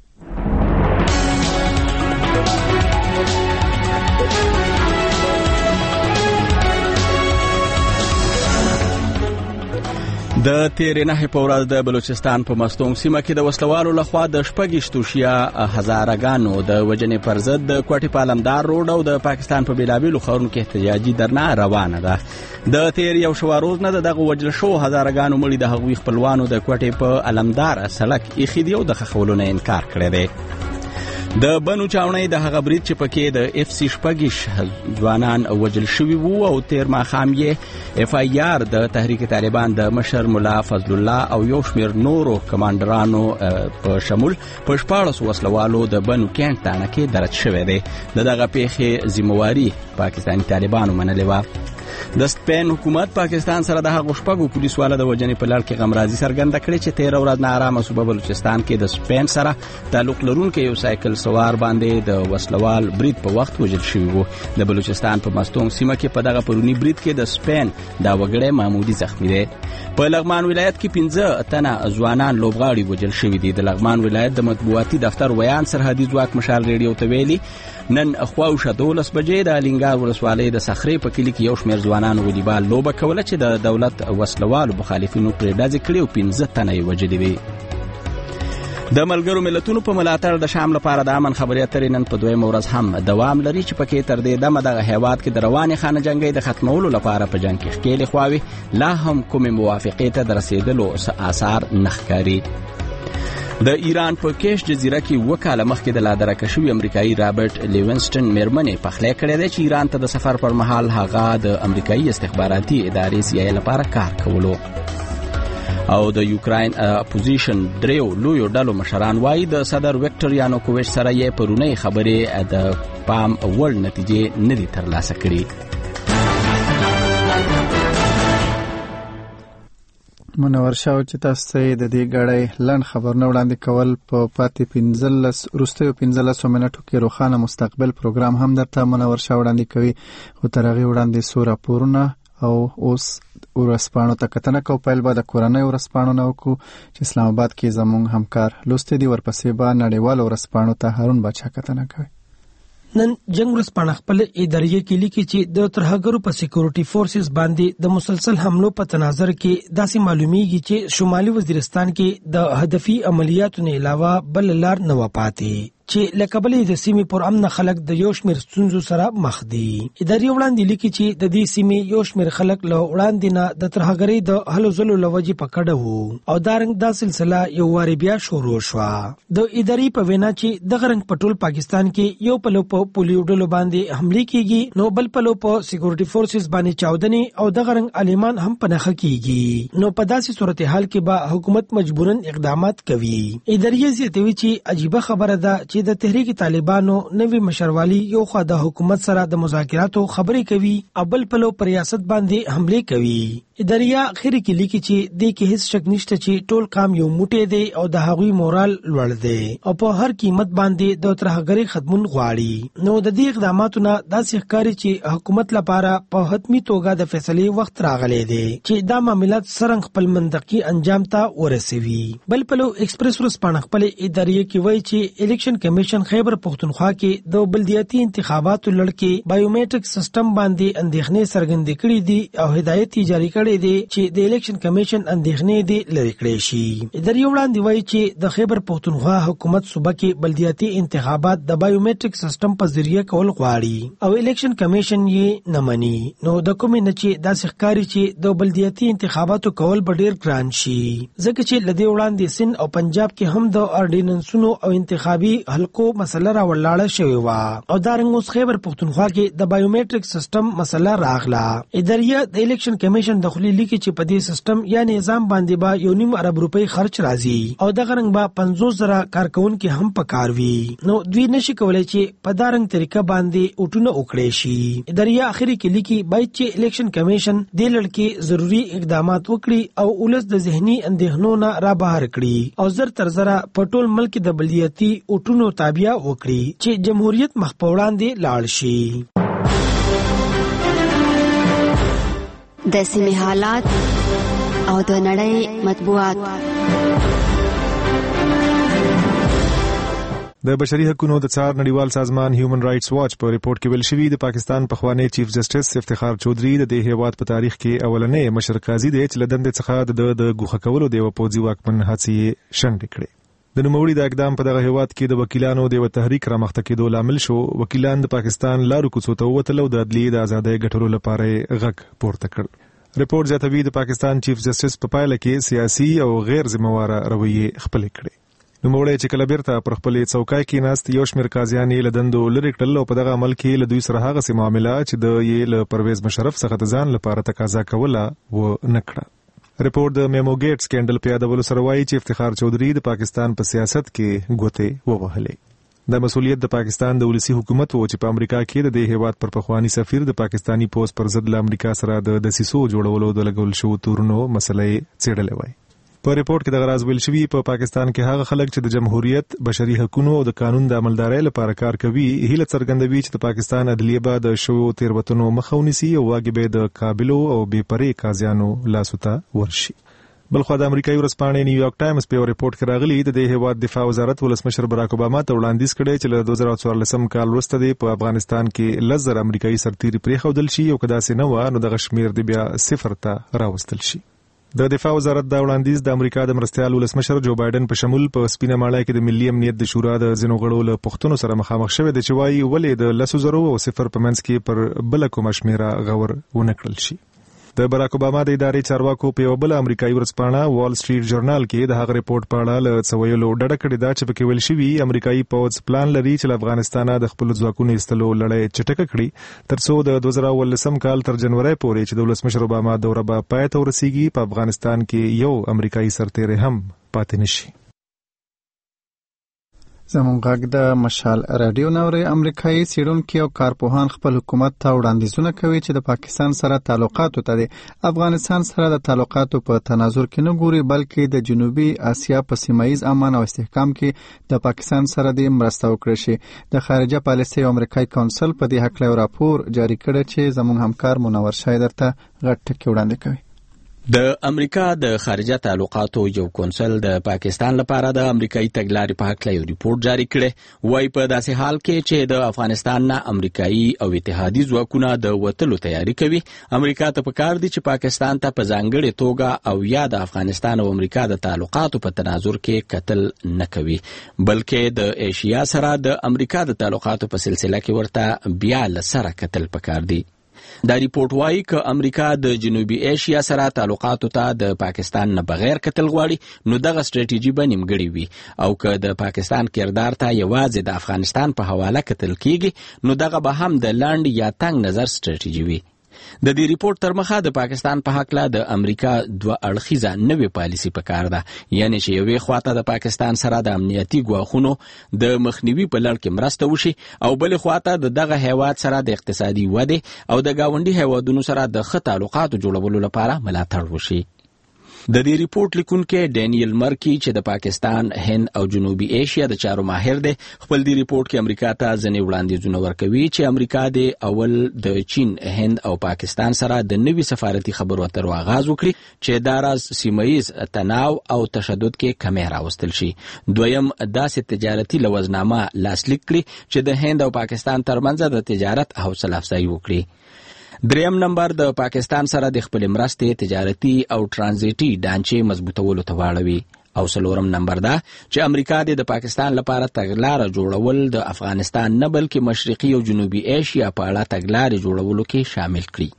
د تیرې نهې په ورځ د بلوچستان په مستونګ سیمه کې د وسلوالو لخوا د شپږیشتو شیعه هزارهګانو د وژنې پر ضد د کوټې په علمدار روډ او د پاکستان په بېلابېلو ښارونو کې احتجاجي درنه روانه ده. د تیر یو شوه روز نه د دغه وژل شوو هزارهګانو مړي د هغوی خپلوانو د کوټې په علمدار سړک ایښي دي او د ښخولو نه انکار کړی دی. د بنو چاونۍ د هغه برید چې پکې د اف سی شپږیش ځوانان وژل شوي وو او تیر ماښام یې اف آی آر د تحریک طالبان د مشر ملا فضل الله او یو شمېر نورو کمانډرانو په شمول په شپاړسو وسلوالو د بنو کینټ تاڼه کې درج شوی دی. د دغه پیښې ذمهواري پاکستاني طالبانو منلې وه. د سپین حکومت پاکستان سره د هغو شپږو پولیسوالو د وژنې په لړ کې غمرازي څرګنده کړې چې تېره ورځ ناارامه صوبه بلوچستان کې د سپین سره تعلق لرونکی یو سایکل سوار باندې د وسلوال برید په وخت وژل شوي وو. د بلوچستان په مستونګ سیمه کې په دغه پروني برید کې د سپین دا وګړی معمولي زخمی دی. په لغمان ولایت کې پنځه تنه ځوانان لوبغاړي وژل شوي دي. د لغمان ولایت د مطبوعاتي دفتر ویان سرحدي ځواک مشال ریډیو ته ویلي نن خواوشه دولس بجې د الینګار ولسوالۍ د صخرې په کلي کې یو شمېر ځوانانو والیبال لوبه کوله چې د دولت وسلوالو مخالفینو پرې ډزې کړې او پنځه تنه یې وژلي وي. د ملګرو ملتونو په ملاتړ د شام لپاره د امن خبرې اترې نن په دویمه ورځ هم دوام لري چې پکې تر دې دمه دغه هیواد کې د روانې خانه جنګۍ د ختمولو لپاره په جنګ کې ښکېلې خواوې لا هم کومې موافقې ته د رسېدلو آثار نه ښکاري. د ایران په کیش جزیره کې اوه کاله مخکې د لادرکه شوي امریکایي رابرټ لیونسټن میرمنې پخلی کړی دی چې ایران ته د سفر پر مهال هغه د امریکایي استخباراتي ادارې سی آی ای لپاره کار کولو. او د یوکراین اپوزیشن دریو لویو ډلو مشران وایي د صدر ویکټور یانوکوویچ سره یې پرونی خبرې د پام وړ نتیجې نه دي ترلاسه کړي. منور شاه چې تاسو ته د دې غړې لنډ خبرونه وړاندې کول په پاتې پنځلس وروستیو پنځلسو منټو کې روښانه مستقبل پروګرام هم درته منور شاه وړاندې کوي. خو تر هغې وړاندې څو راپورونه او اوس ورځپاڼو ته کتنه کوو. پیل به د کورنۍ ورځپاڼو نه وکړو چې اسلام آباد کې زموږ همکار لوستي دي. ورپسې به نړیوالو ورځپاڼو ته هارون باچا کتنه کوي. نن جنگ ورځپاڼه خپل ادارې کې لیکي چې د ترهګرو په سکیورټي فورسز باندې د مسلسل حملو په تناظر کې داسې معلومیږي چې شمالي وزیرستان کې د هدفي عملیاتو نه علاوه بل لار نه و پاتې چې لکبلې د سیمې پر امن خلک د یو شمېر ستونزو سره مخ دي. ادارې وړاندې لیکي چې د دې سیمې یو شمېر خلک له وړاندې نه د ترهګرۍ د هلو ځلو له وجې په کډه وو او دا رنګ دا سلسله یو وارې بیا شروع شوه. د ادارې په وینا چې دغه رنګ په ټول پاکستان کې یو پلو په پولیو ډلو باندې حملې کیږي نو بل پلو په سکیورټي فورسز باندې چاودنې او دغه رنګ عالمان هم په نښه کیږي. نو په داسې صورتحال کې به حکومت مجبوراً اقدامات کوي. ادارې زیاتوي چې عجیبه خبره ده چې د تحریک طالبانو نوی مشروالي یو خوا د حکومت سره د مذاکراتو خبرې کوي او بل پلو پر ریاست باندې حمله کوي. اداریا خیر کې لیکي چې د کې هیڅ شک نشته چې ټول کام یو موټی دی او د هغوی مورال لوړ دی او په هر قیمت باندې د ترهګرۍ خدمون غواړي. نو د دې اقداماتو نه داسې ښکاري چې حکومت لپاره په حتمی توګه د فیصلې وخت راغلی دی چې دا معاملات څرنګه خپل منطقي انجام ته ورسوي. بل پلو ایکسپریس ورځپاڼه خپل ادارې کې وایي چې الیکشن کمیشن خیبر پختونخوا کې د بلدیاتي انتخاباتو لړ کې بایومټریک سیستم باندې اندېښنې څرګندې کړې دي او هدایت جاری کړی دی چې د الیکشن کمیشن اندېښنې دې لرې کړې شي. اداري وړاندې وایي چې د خیبر پختونخوا حکومت صوبه کې بلدیاتي انتخابات د بایومټریک سیستم په ذریعہ کول غواړي او الیکشن کمیشن یې نه مني. نو د کومې نه چې داسې ښکاري چې د بلدیاتي انتخاباتو کول به ډېر ګران شي ځکه چې لدې وړاندې سند او پنجاب کې هم د اورډیننسونو او انتخابي حلقو مسله راولاړه شوې وه او دارنګ اوس خیبر پختونخوا کې د بایومټریک سیستم مسله راغله. اداریه د الیکشن کمیشن د خولي لیکي چې په دې سیستم یا نظام باندې به یو نیم ارب روپۍ خرچ راځي او دغه رنګ به پنځوس زره کارکونکي هم پکار وي. نو دوی نشي کولای چې په دارنګ طریقه باندې اوټونه وکړي شي. اداریه اخري کې لیکي باید چې الیکشن کمیشن د لړ کې ضروری اقدامات وکړي او ولس د ذهني اندېښنو نه را بهر کړي او زر تر زره په ټول ملک د بلدیاتي اوټونو تابع وکړي چې جمهوریت مخ په وړاندې لاړ شي. د سیمې حالات او د نړۍ مطبوعات. د بشري حقوقو د څار نړیوال سازمان هیومن رائټس واچ په ریپورت کې ویل شوی د پاکستان پخوانی چیف جسټس افتخار چودھری د دې هیواد په تاریخ کې اولنې مشر قاضي دی چې لدند څخه د د ګوښه کولو د پوځي واکمن هڅې شنډې کړې. د نوموړي د اقدام په دغه هیواد کې د وکیلانو د تحریک رامخته کېدو لامل شو. وکیلان د پاکستان لارو کوڅو ته ووتل او د عدلیې د ازادۍ ګټلو لپاره غږ پورته کړ. ریپورت زیاتوي د پاکستان چیف جسټس په پایله کې سیاسي او غیر ذمہواره رویې خپلې کړې. نوموړی چې کله بیرته پر خپلې څوکۍ کېناست یو شمېر قاضیان یې له دندو لرې کړل او په دغه عمل کې له دوی سره هغسې معامله چې د یې له پرویز مشرف څخه د ځان لپاره تقاضا کوله ونه کړه. ریپورت د میمو ګیټ سکینډل په یادولو سره وایي چې افتخار چودھری د پاکستان په سیاست کې ګوتې ووهلې. د مسؤلیت د پاکستان د ولسی حکومت و چې په امریکا کې د دې هیواد پر پخوانی سفیر د پاکستانی پوسټ پر ضد له امریکا سره د دسیسو جوړولو د لګول شو تورونو مسلې څېړلې وای. په ریپورت کې د غراز ویل شوی په پاکستان کې هغه خلک چې د جمهوریت بشري حقوقو او د قانون د عملدارۍ لپاره کار کوي هیله څرګندوي چې د پاکستان عدلیه به د شوو تیروتنو مخه ونیسي او واګې به د قابلو او بې پرې قاضیانو لاسو ته ورشي. بلخو د امریکایي ورځپاڼې نیویارک ټایمز په یو ریپورت کې راغلي د دې هیواد دفاع وزارت ولسمشر براک اوباما ته وړاندیز کړی چې له دوه زره څوارلسم کال وروسته دی په افغانستان کې لس زره امریکایي سرتیري پرېښودل شي او که داسې نه وه نو دغه شمېر د بیا صفر ته راوستل شي. د دفاع وزارت دا وړاندیز د امریکا د مرستیال ولسمشر جو بایدن په شمول په سپینه ماړه کې د ملي امنیت د شورا د ځینو غړو له پوښتنو سره مخامخ شوی دی چې وایي ولې د لسو زرو او صفر په منځ کې پر بله کومه شمېره غور ونه کړل شي. د براک اوباما د ادارې چارواکو په یو بل امریکایي ورځپاڼه وال سټریټ جورنال کې د هغه ریپورت په اړه له څه ویلو ډډه کړې ده چې پکې ویل شوي امریکایي پوځ پلان لري چې له افغانستانه د خپلو ځواکونو ایستلو لړۍ چټکه کړي تر څو د دوه زره اوولسم کال تر جنورۍ پورې چې د ولسمشر اوباما دوره به پای ته ورسیږي په افغانستان کې یو امریکایي سرتیری هم پاتې نشي. زموږ غږ د مشال رادیو نورې امریکایي څېړونکي او کارپوهان خپل حکومت ته وړاندیزونه کوي چې د پاکستان سره تعلقاتو ته د افغانستان سره د تعلقاتو په تناظر کې نه ګوري بلکې د جنوبي اسیا په سیمایي امن او استحکام کې د پاکستان سره د مرسته وکړي شي. د خارجه پالیسي او امریکایي کونسل په دې حق له راپور جاری کړی چې زموږ همکار منور شاه درته غټ ټکی وړاندې کوي. د امریکا د خارجه تعلقاتو یو کونسل د پاکستان لپاره د امریکایي تګلارې په حق له یو ریپورت جاری کړی. وایي په داسې حال کې چې د افغانستان نه امریکایي او اتحادي ځواکونه د وتلو تیاری کوي امریکا ته پکار دي چې پاکستان ته په ځانګړې توګه او یا د افغانستان او امریکا د تعلقاتو په تناظر کې قتل نه کوي بلکې د ایشیا سره د امریکا د تعلقاتو په سلسله کې ورته بیا له سره قتل پکار دي. دا ریپورت وایي که امریکا د جنوبي ایشیا سره تعلقاتو ته د پاکستان نه بغیر قتل غواړي نو دغه ستراتیژي به نیمګړې وي او که د پاکستان کردار ته یوازې د افغانستان په حواله قتل کیږي نو دغه به هم د لاندې یا تنګ نظر ستراتیژي وي. د دې ریپورت تر مخه د پاکستان په حق له د امریکا دوه اړخیزه نوې پالیسي پکار ده یعنی چې یوې خواته د پاکستان سره د امنیتي ګواښونو د مخنیوي په لړ کې مرسته وشي او بلې خواته د دغه هیواد سره د اقتصادي ودې او د ګاونډي هیوادونو سره د ښه تعلقاتو جوړولو لپاره ملاتړ وشي. د دې ریپورت لیکونکي ډینیل مرکی چې د پاکستان، هند او جنوبي ایشیا د چارو ماهر دی، خپل دی ریپورت کې امریکا ته ځنې وړاندیزونه ورکوي چې امریکا د اول د چین، هند او پاکستان سره د نوي سفارتي خبرو اترو آغاز وکړي چې دا راز سیمه‌ییز تناو او تشدد کې کمی راوستل شي. دویم داسې تجارتي لوزنامه لاسلیک کړي چې د هند او پاکستان ترمنځ د تجارت حوصله افزایي وکړي. دریم نمبر د پاکستان سره د خپل مرستې تجارتي او ترانزیټي ډانچې مضبوطولو ته واړوي. او څلورم نمبر دا چې امریکا د پاکستان لپاره تګلاره جوړول د افغانستان نه بلکې مشرقي او جنوبي ایشیا په اړه تګلارې جوړولو کې شامل کړي.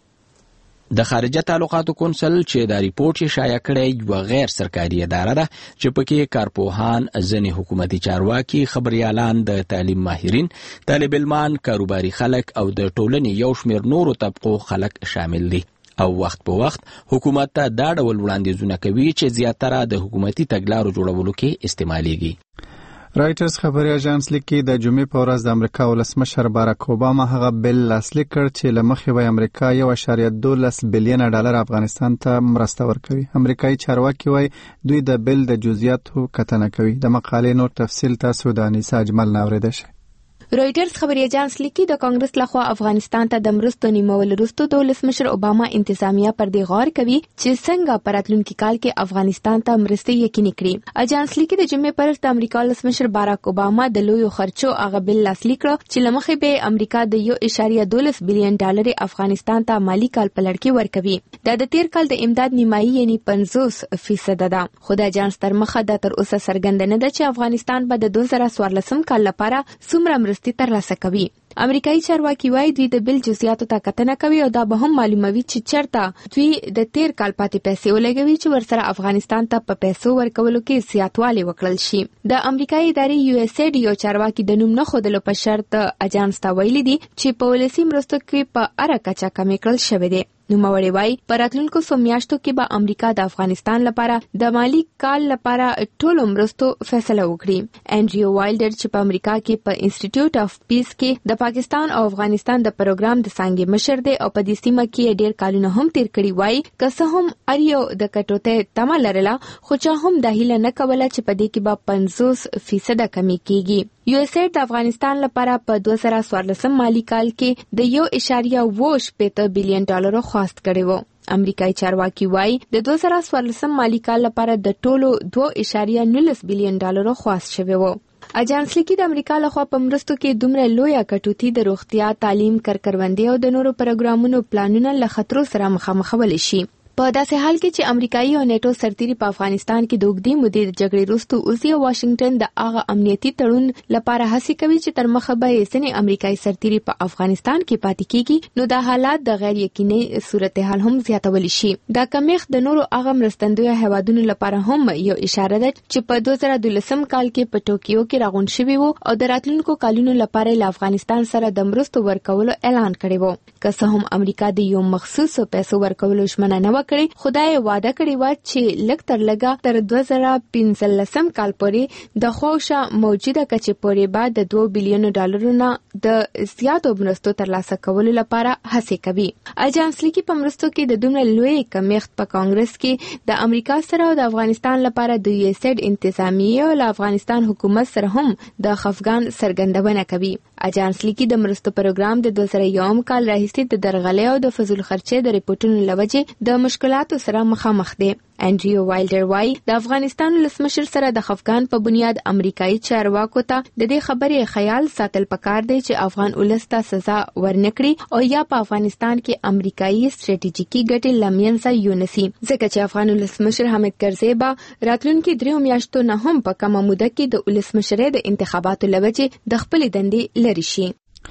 د خارجه تعلقاتو کونسل چې دا ریپورت یې شایع کړی یوه غیر سرکاري اداره ده چې پکې کارپوهان، ځینې حکومتي چارواکي، خبریالان، د تعلیم ماهرین، طالب علمان، کاروباري خلک او د ټولنې یو شمېر نورو طبقو خلک شامل دي. او وخت په وخت حکومت ته دا ډول وړاندیزونه کوي چې زیاتره د حکومتي تګلارو جوړولو کې استعمالیږي. رایټرز خبري اژانس لیکي د جمعې په ورځ د امریکا ولسمشر باراک اوباما هغه بل لاسلیک کړ چې له مخې وای امریکا یو اعشاریه دولس بلیون ډالر افغانستان ته مرسته ورکوي. امریکایي چارواکي وای دوی د بل د جزئیاتو کتنه کوي. د مقالې نور تفصیل تاسو د انیسا اجمل ناوریده شي. رویټرز خبري اژانس لیکي د کانګرس لخوا افغانستان ته د مرستو نیمول وروسته د ولسمشر اوباما انتظامیه پر دې غور کوي چې څنګه په راتلونکي کال کې افغانستان ته مرستې یقیني کړي. اژانس لیکي د جمعې پر ورځ د امریکا ولسمشر باراک اوباما د لویو خرچو هغه بل لاسلیک کړ چې له مخې به امریکا د یو اعشاریه دولس بلیون ډالر افغانستان ته مالی کال په لړ کې ورکوي. دا د تیر کال د امداد نیمایي یعنی پنځوس فیصد ده. خو د اژانس تر مخه د تر اوسه څرګنده نه ده چې افغانستان به د دوه زره څوارلسم کال لپاره څومره مرستې ترلاسه کوي. امریکایي چارواکي وایي دوی د بل جزئیاتو ته کتنه کوي او دا به هم معلوموي چې چرته دوی د تیر کال پاتې پیسې ولګوي چې ورسره افغانستان ته په پیسو ورکولو کې زیاتوالی وکړل شي. د امریکایي ادارې یو اس ایډ یو چارواکي د نوم نه ښودلو په شرط اژانس ته ویلي دي چې په ولسي مرستو کې په اړه کچه کمې کړل شوې ده. نوموړی وایي په راتلونکو څو میاشتو کې به امریکا د افغانستان لپاره د مالی کال لپاره ټولو مرستو فیصله وکړي. انډریو وایلډر چې په امریکا کې په انسټیټیوټ اف پیس کې د پاکستان او افغانستان د پروګرام د څانګې مشر دی او په دې سیمه کې ډېر کلونه هم تیر کړي وایي که څه هم اریو د کټوته تمه لرله خو چا هم د هیله نه کوله چې په دې کې به پنځوس فیصد کمی کیږي. یو اس ایډ د افغانستان لپاره په دوه زره څوارلسم مالی کال کې د یو اعشاریه اووه شپېته بلیون ډالرو خواست کړی و. امریکایي چارواکي وایي د دوه زره څوارلسم مالی کال لپاره د ټولو دوه اعشاریه نولس بلیون ډالرو خواست شوی و. اژانس لیکي د امریکا لخوا په مرستو کې دومره لویه کټوتي د روغتیا، تعلیم، کارکروندي او د نورو پروګرامونو پلانونه له خطرو سره مخامخول شي. په داسې حال کې چې امریکایي او نیټو سرتیري په افغانستان کې د اوږدې مودې د جګړې وروسته اوسي او واشنگټن د هغه امنیتي تړون لپاره هڅې کوي چې تر مخه به یې ځینې امریکایي سرتیري په افغانستان کې پاتې کیږي، نو دا حالات د غیر یقیني صورتحال هم زیاتولی شي. دا کمیښت د نورو هغه مرستندویه هیوادونو لپاره هم یو اشاره ده چې په دوه زره دولسم کال کې په ټوکیو کې راغونډ شوي وو او د راتلونکو کلونو لپاره له افغانستان سره د مرستو ورکولو اعلان کړی وو. که څه هم امریکا د یو مخصوص پیسو ورکولو ژمنه نه وکړي، خدای وعده کړی و چې لږ تر لږه تر دوه زره پنځلسم کال پورې د خوښه موجوده کچې پورې بعد د دوه بلیون ډالرو نه د زیاتو مرستو ترلاسه کولو لپاره هڅې کوي. اژانس لیکي په مرستو کې د دومره لوی کمیښت په کانګرس کې د امریکا سره او د افغانستان لپاره د یو اس ایډ انتظامیه او د افغانستان حکومت سره هم د خفګان څرګندونه کوي. اژانس لیکي د مرستو پروګرام د دوه زره یوم کال راهیسې د درغلۍ او د فضول خرچې د ریپورتونو له وجې د مشکلاتو سره مخامخ دی. انډریو وایلډر وایي د افغانستان ولسمشر سره د خفګان په بنیاد امریکایي چارواکو ته د دې خبرې خیال ساتل پکار دی چې افغان ولس ته سزا ورنکړي او یا په افغانستان کې امریکایي ستراتیژیکي ګټې له منځه یونسي، ځکه چې افغان ولسمشر حامد کرزي به راتلونکي دریو میاشتو نه هم په کمه موده کې د ولسمشرۍ د انتخاباتو له وجې د خپلې دندې لرې شي.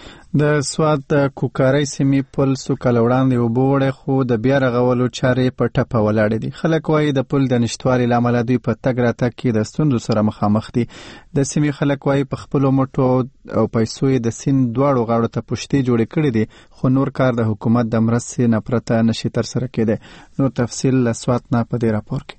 د سوات د کوکارۍ سیمې پل څو کاله وړاندې اوبه وړی خو د بیا رغولو چارې په ټپه ولاړې دي. خلک وایي د پل د نشتوالي له امله دوی په تګ راتګ کې د ستونزو سره مخامخ دي. د سیمې خلک وایي په خپلو مټو او پیسو یې د سیند دواړو غاړو ته پشتې جوړې کړې دي، خو نور کار د حکومت د مرستې نه پرته نشي ترسره کېدی. نور تفصیل له سوات نه په دې راپور کې.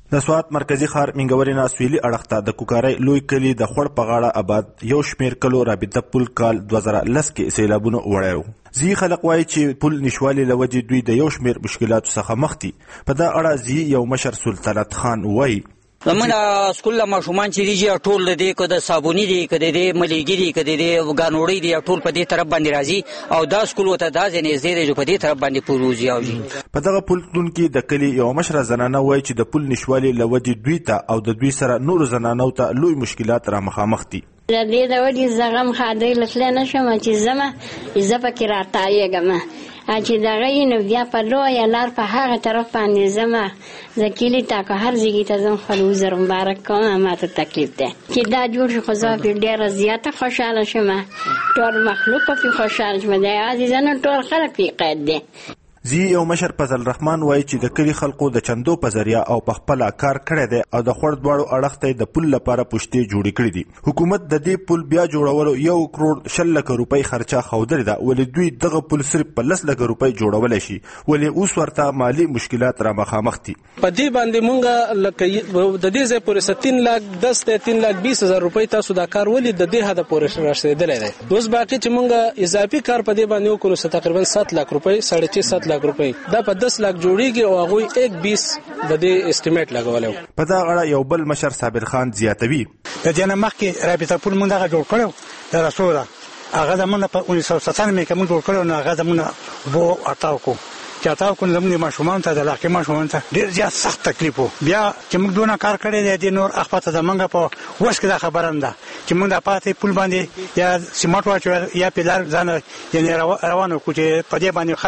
د سوات مرکزی ښار منګورې نه سویلي اړخ ته د کوکارۍ لوی کلي د خوړ په غاړه آباد یو شمېر کلو رابطه پل کال دوه زره لس کې سیلابونه وړی و. ځینې خلک وایي چې پل نشوالي له وجې دوی د یو شمېر مشکلاتو څخه مخ دي. په دا اړه ځي یو مشر سلطنت خان وایي زمونږ سکول له ماشومان چې دي ټول د دې که د صابوني دي که د دې ملیګي دي که د دې ګانوړۍ دي ټول په دې طرف باندې راځي او دا سکول ورته دا ځای نږدې دی چې په دې طرف باندې پل وځي او ځي. په دغه پلتون کې د کلي یوه مشره زنانه وایي چې د پل نشوالي له وجې دوی ته او د دوی سره نورو زنانو ته لوی مشکلات را مخامخ دي. د دې د وجې زه غم خادرې له تللی نه شم چې ځمه زه پکې راتاویږم چې دغه یې نو بیا په لویه لار په هغه طرف باندې ځمه زه کلي ته که هر ځایږي ته ځم خپل وزر مبارک کوم ما ته تکلیف دی چې دا جوړ شي خو زه پرې ډېره زیاته خوشحاله شم ټول مخلوق پرې خوشحاله شم دی عزیزه نه ټول خلک پرې قید دی. زی یو مشر فضل رحمان وایي چې د کلي خلکو د چندو په ذریعه او په خپله کار کړی دی او د خوړ دواړو اړخ ته د پل لپاره پشتې جوړې کړي دي. حکومت د دې پل بیا جوړولو یو کروړ شل لکه روپۍ خرچه ښودلې ده ولې دوی دغه پل صرف په لس لکه روپۍ جوړولی شي ولې اوس ورته مالي مشکلات را مخامخ دي. په دې باندې مونږ لکه د دې ځای پورې تین لاک دس دی تین لاک بیس هزار روپۍ تاسو دا کار ولې د دې حده پورې رسېدلی دی. اوس باقي چې مونږ اضافي کار په دې باندې وکړو څه تقریبا سات لاک روپۍ ساړه چه سات لاک روپۍ دا په دس لاک جوړیږي او هغوی ایک بیس د دې اسټیمیټ لګولی. په دغه اړه یو بل مشر صابر خان زیاتوي د دې نه مخکې رابطه پل مونږ دغه جوړ کړی د رسو ده هغه زمونږ په اونیس سوه ستانوي کې مونږ جوړ کړی نو هغه زمونږ اوبو اړتاو کړو چې اړتاو کړو زمونږ ماشومانو ته د علاقې ماشومانو ته ډېر زیات سخت تکلیف و. بیا چې مونږ دونه کار کړی دی دې نور اخپاته زمونږ په وس کې دا خبره نه ده چې مونږ د پاتې پل باندې یا سیمټ واچو یا پیلار ځان یعنې روان وکړو چې په دې باندې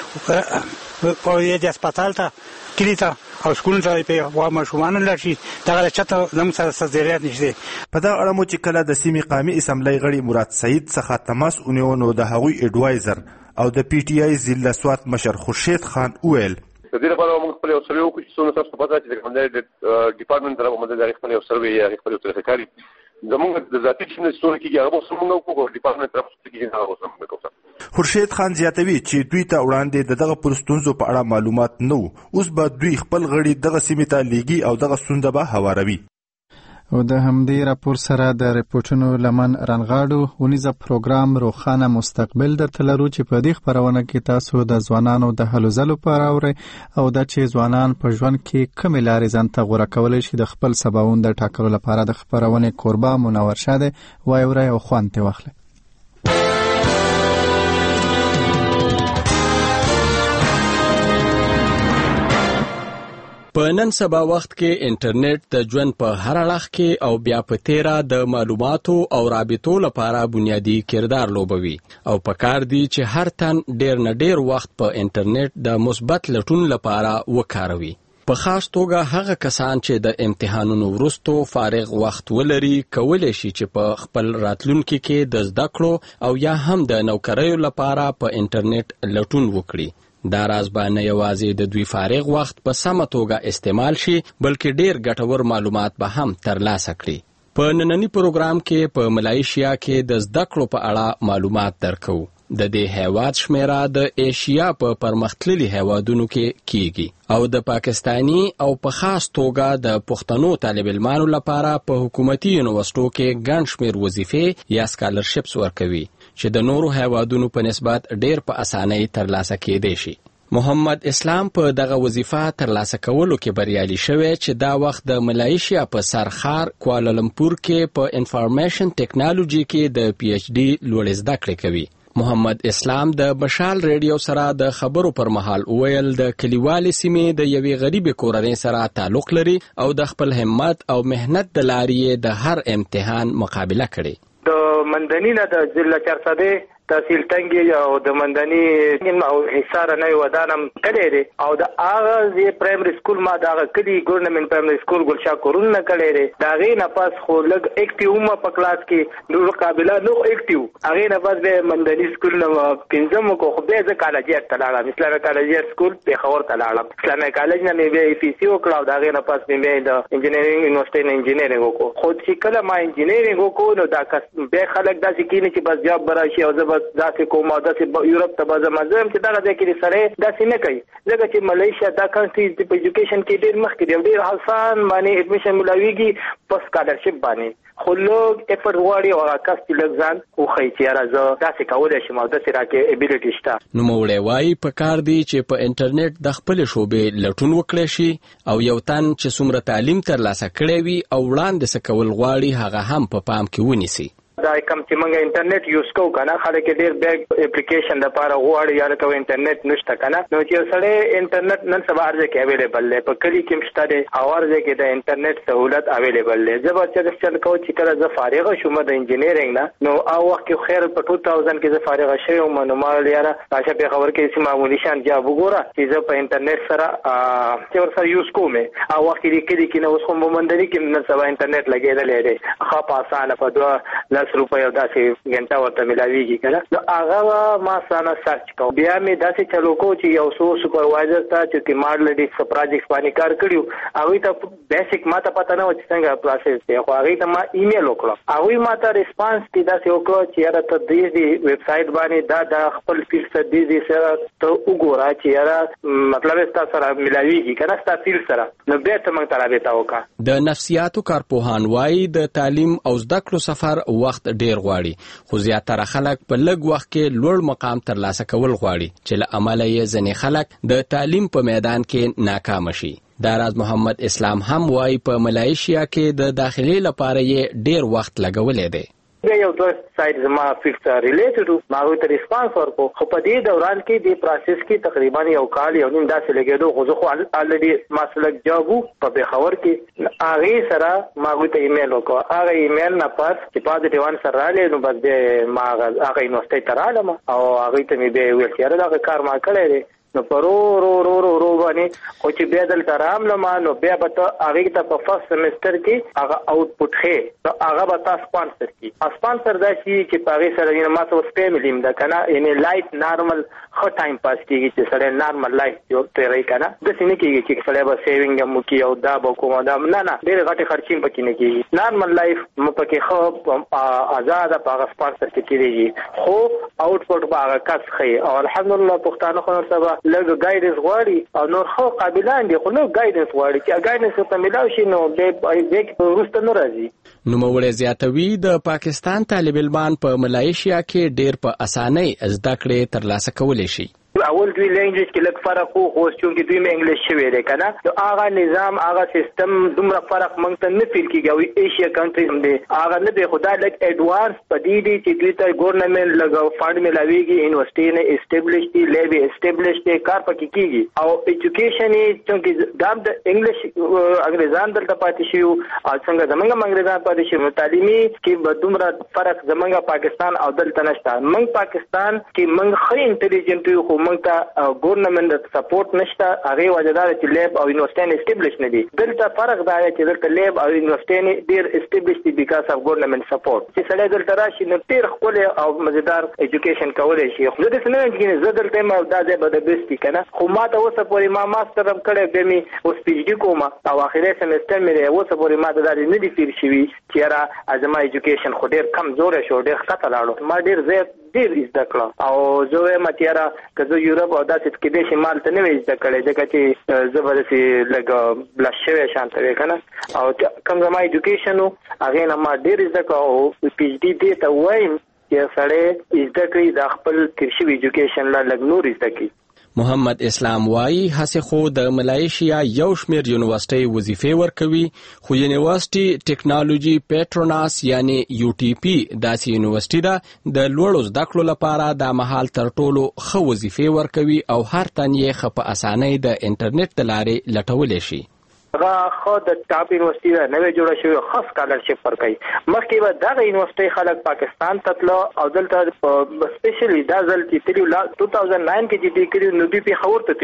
خلک او یې د هسپتال ته کلي ته او سکولونو ته په ماشومانو لاړ شي دغه چاته زموږ سره څه ضرورت نشته. په دغه اړه مو چې کله د سیمې قومي اسمبلۍ غړي مراد سعید څخه تماس ونیو نو د هغوی اډوایزر او د پی ټي آی ضلع سوات مشر خورشید خان وویل د دې لپاره موږ خپل یو سروې وکړو چې څومره تاسو پته چې د ډپارټمنټ طرف باندې د خپل یو سروې یا خپل طریقه کاری زموږ د ذاتي شنه څونه کېږي هغه به څومره وکړو ډپارټمنټ طرف څخه کېږي هغه به څومره وکړو. خورشید خان زیاتوي چې دوی ته وړاندې د دغه پر ستونزو په اړه معلومات نه وو اوس به دوی خپل غړي دغه سیمې ته لیږي او دغه ستونزه به هواروي. او د همدې راپور سره د ریپورټونو لمن رانغاړو ونیزه پروګرام روښانه مستقبل درته لرو چې په دې خپرونه کې تاسو د ځوانانو د هلو ځلو په اړه اورئ او دا چې ځوانان په ژوند کې کومې لارې ځان ته غوره کولی شي د خپل سباوون د ټاکلو لپاره د خپرونې کوربه منور شاه دی وایي اورئ او خوند ترې واخلئ. په نن سبا وخت کې انټرنیټ د ژوند په هر اړخ کې او بیا په تیره د معلوماتو او رابطو لپاره بنیادی کردار لوبوي او پکار دی چې هر تن ډیر نه ډیر وخت په انټرنیټ د مثبت لټون لپاره وکاروي. په خاص توګه هغه کسان چې د امتحانونو وروسته فارغ وخت ولري کولی شي چې په خپل راتلونکي کې د زده کړو او یا هم د نوکریو لپاره په انټرنیټ لټون وکړي. دا راز به نه یوازې د دوی فارغ وخت په سمه توګه استعمال شي بلکې ډیر ګټور معلومات به هم ترلاسه کړي. په نننی پروګرام کې په ملایشیا کې د زده کړو په اړه معلومات درکو. د دې هیواد شمیره د ایشیا په پرمختللي هیوادونو کې کیږي او د پاکستانی او په خاص توګه د پښتنو طالب علمانو لپاره په حکومتي یونیورسيټو کې ګڼ شمېر وظیفې یا سکالرشپس ورکوي چې د نورو هیوادونو په نسبت ډیر په اسانۍ ترلاسه کېدای شي. محمد اسلام په دغه وظیفه ترلاسه کولو کې بریالي شوی چې دا وخت د ملایشیا په سرخار کوالالمپور کې په انفارمیشن ټیکنالوژي کې د پی ایچ ډي لوړې زده کړې کوي. محمد اسلام د بشال ریډیو سره د خبرو پر مهال ویل د کلیوالي سیمې د یوې غریبې کورنۍ سره تعلق لري او د خپل همت او مهنت د لارې د هر امتحان مقابله کړي. د مندنی نه د ضلع چارسده تحصیل تنګي او د مندنی او حصار نه ودانم کړي دي او د اغاز پرایمري سکول ما د کلی ګورنمنت پرایمري سکول ګلشا کورون نه کړي دي دا غي نه پاس خو لګ اکټیو ما په کلاس کې نور قابلیت نو اکټیو هغه نه پاس به مندنی سکول نو پنځم کو خو به ز کالجیت تلاړه اسلامي کالجیت سکول په خبر تلاړه اسلامي کالج نه مې به ای سی او کلاو دا غي نه پاس مې د انجینرینګ یونیورسيټي نه انجینرینګ وکړو خو چې کله ما انجینرینګ وکړو نو دا به خلک دا چې کینې چې بس جواب براشي او بس داسې کوم او داسې یورپ ته به ځم زه هم چې دغه ځای کې سړی داسې نه کوي ځکه چې ملیشیا دا کنټري په ایجوکیشن کې ډېر مخکې دی ډېر آسان باندې ایډمیشن ملاویږي په سکالرشپ باندې خو لږ افرټ غواړي او هغه کس چې لږ ځان وښیي چې یاره زه داسې کولی شم او داسې راکې ایبیلیټي شته. نوموړی وایي په کار دی چې په انټرنیټ د خپلې شعبې لټون وکړی شي او یو تن چې څومره تعلیم ترلاسه کړی وي او وړاندې څه کول غواړي هغه هم په پام کې ونیسي. دا کوم چې موږ انټرنیټ یوز کوو کنه خلک ډېر بیگ اپلیکیشن لپاره غواړي یا لکه انټرنیټ نشته کنه نو چې سړی انټرنیټ نن سبا هر ځای کې اویلیبل دی په کلی کې مشته دی او هر ځای کې د انټرنیټ سہولت اویلیبل دی. زه به چې چل کوم چې کله زه فارغ شوم د انجینیرینګ نه نو او وخت کې خیر په دوه هزار کې زه فارغ شوم نو ما یاره راشه په خبر کې چې معمولی شان جواب وګوره چې زه په انټرنیټ سره چې ور سره یوز کوم او وخت کې کلی کې نو اوس کوم موندري کې نن سبا انټرنیټ لګیدل دی خو په اسانه په دوه روپۍ او داسې غنټه ورته ملاویږي کنه نو هغه ما سانه سرچ کو بیا مې داسې چلو کو چې یو څو سپروایزر ته چې ماډل ډیس پروجیکټ باندې کار کړیو هغه ته بیسیک ما ته پته نه و چې څنګه پروسس دی خو هغه ته ما ایمیل وکړ هغه ما ته ریسپانس کې داسې وکړ چې یاره ته دې دې ویب سټ باندې دا د خپل فیلډ سره دې دې سره ته وګوره چې یاره مطلب تاسو سره ملاویږي کنه تاسو فیلډ سره نو بیا ته موږ ته رابطه وکړه. د نفسیاتو کارپوهان وایي د تعلیم او زده کړو سفر وخت ډیر غواړي خو زیاتره خلک په لږ وخت کې لوړ مقام ترلاسه کول غواړي چې له امله یې ځینې خلک د تعلیم په میدان کې ناکام شي. دا راز محمد اسلام هم وایي په ملایشیا کې د داخلي لپاره یې ډیر وخت لګولی دی. یو دوه سایت زما فکس ریلیټډ ما ته ریسپانس ورکو خو په دې دوران کې د پروسس کې تقریبا یو کال یو نیم داسې لګیدو خو زه خو الریډي مسلک جوابو په بخور کې هغه سره ما ته ایمیل وکړ هغه ایمیل نه پاس چې پازیټیو انسر رااله نو بس دې ما هغه یونیورسيټي ته رالم او هغه ته مې به ویل چې دا کار ما کړی دی نو پرو رو رو رو رو باندې خو چې بیا دلته راملم نو بیا به ته هغه ته په فرست سمستر کې هغه آوټپوټ خې نو هغه به تاسو سپانسر کی سپانسر دا شي چې په هغه سره یې ما ته اوس پیملیم دا کنه یعنی لایف نارمل خو ټایم پاس کیږي چې سره نارمل لایف یو تیرې کنه د سینې کېږي چې سره به سیوینګ مو کی او دا به کوم دا نه نه ډېر غټي خرچې پکې نه کیږي نارمل لایف مو پکې خو آزاد په هغه سپانسر کې کیږي خو آوټپوټ به هغه کس خې او الحمدلله پښتانه خو سبا لږ ګایډنس غواړي او نور خو قابلان دي خو نو ګایډنس غواړي چې ګایډنس ته ملاوي شي نو د دې ورسته نه راځي. نو مولوی زیاتوي د پاکستان طالب علمان په ملایشیا کې ډېر په اسانۍ زده کړې ترلاسه کولی شي. اول دوی لینګویج کې لږ فرق خو خو چې دوی مې انګلیش شوی دی کنه نو هغه نظام هغه سیستم دومره فرق مونږ ته نه فیل کیږي او ایشیا کنټریز هم دي هغه نه دی خدای لږ ایڈوانس پدې دي چې دوی ته ګورنمنت لګو فند ملاويږي یونیورسيټي نه اسټابلیش دي لیب اسټابلیش دي کار پکې کیږي او ایجوکیشن چې دا د انګلیش انګریزان دلته پاتې شي او څنګه زمونږ انګریزان پاتې شي تعلیمي کې دومره فرق زمونږ پاکستان او دلته نشته. مونږ پاکستان کې مونږ خې انټيليجنت یو مونږ ته ګورنمنت سپورټ نشته هغه وجدار چې لیب او یونیورسيټي اسټابلیش نه دي دلته فرق دا چې دلته لیب او یونیورسيټي ډیر اسټابلیش دي بیکاز اف ګورنمنت سپورټ چې سړی دلته راشي نو ډیر خپل او مزیدار ایجوکیشن کولای شي. زه د سنن کې زه دلته ما دا ځای به د بیسټي کنه خو ما ته اوسه پورې ما ماستر هم کړی به می اوس پی ایچ ډي کوم او اخیری سمستر مې اوسه پورې ما د دې نه دي فیر شوی چې را ازما ایجوکیشن خو ډیر کمزور شو ډیر خطر لاړو ما ډیر زیات ډیر زده کړم او زه متیرا کزه یورپ او داسې کې د شمال ته نه وځي کړي ځکه چې زبردستي لګ بلشوي شانته کنه او کوم زما ایجوکیشن هغه نه ما ډیر زده کړم او پی ایچ ډي دې ته وایم چې سړی زده کړي د خپل ترشي ایجوکیشن لا لګ نور زده کړي. محمد اسلام وایي هڅه خو د ملایشیا یو شمیر یونیورسيټي وظیفې ورکوي خو یونیورسيټي ټیکنالوژي پیټروناس یعنی یو ټي پی داسې یونیورسيټي ده د لوړو زده کړو لپاره د مهال تر ټولو ښه وظیفې ورکوي او هر تن یې ښه په اسانۍ د انټرنیټ د لارې لټولی شي. هغه خو د ټاپ یونیورسيټي نه نوې جوړه شوی خاص سکالرشپ ورکوي مخکې به دغه یونیورسيټي خلک پاکستان ته تلو او دلته سپیشلی دا ځل چې تلو دوه هزار نو کې چې کړي نو دوی په خبر ته تلو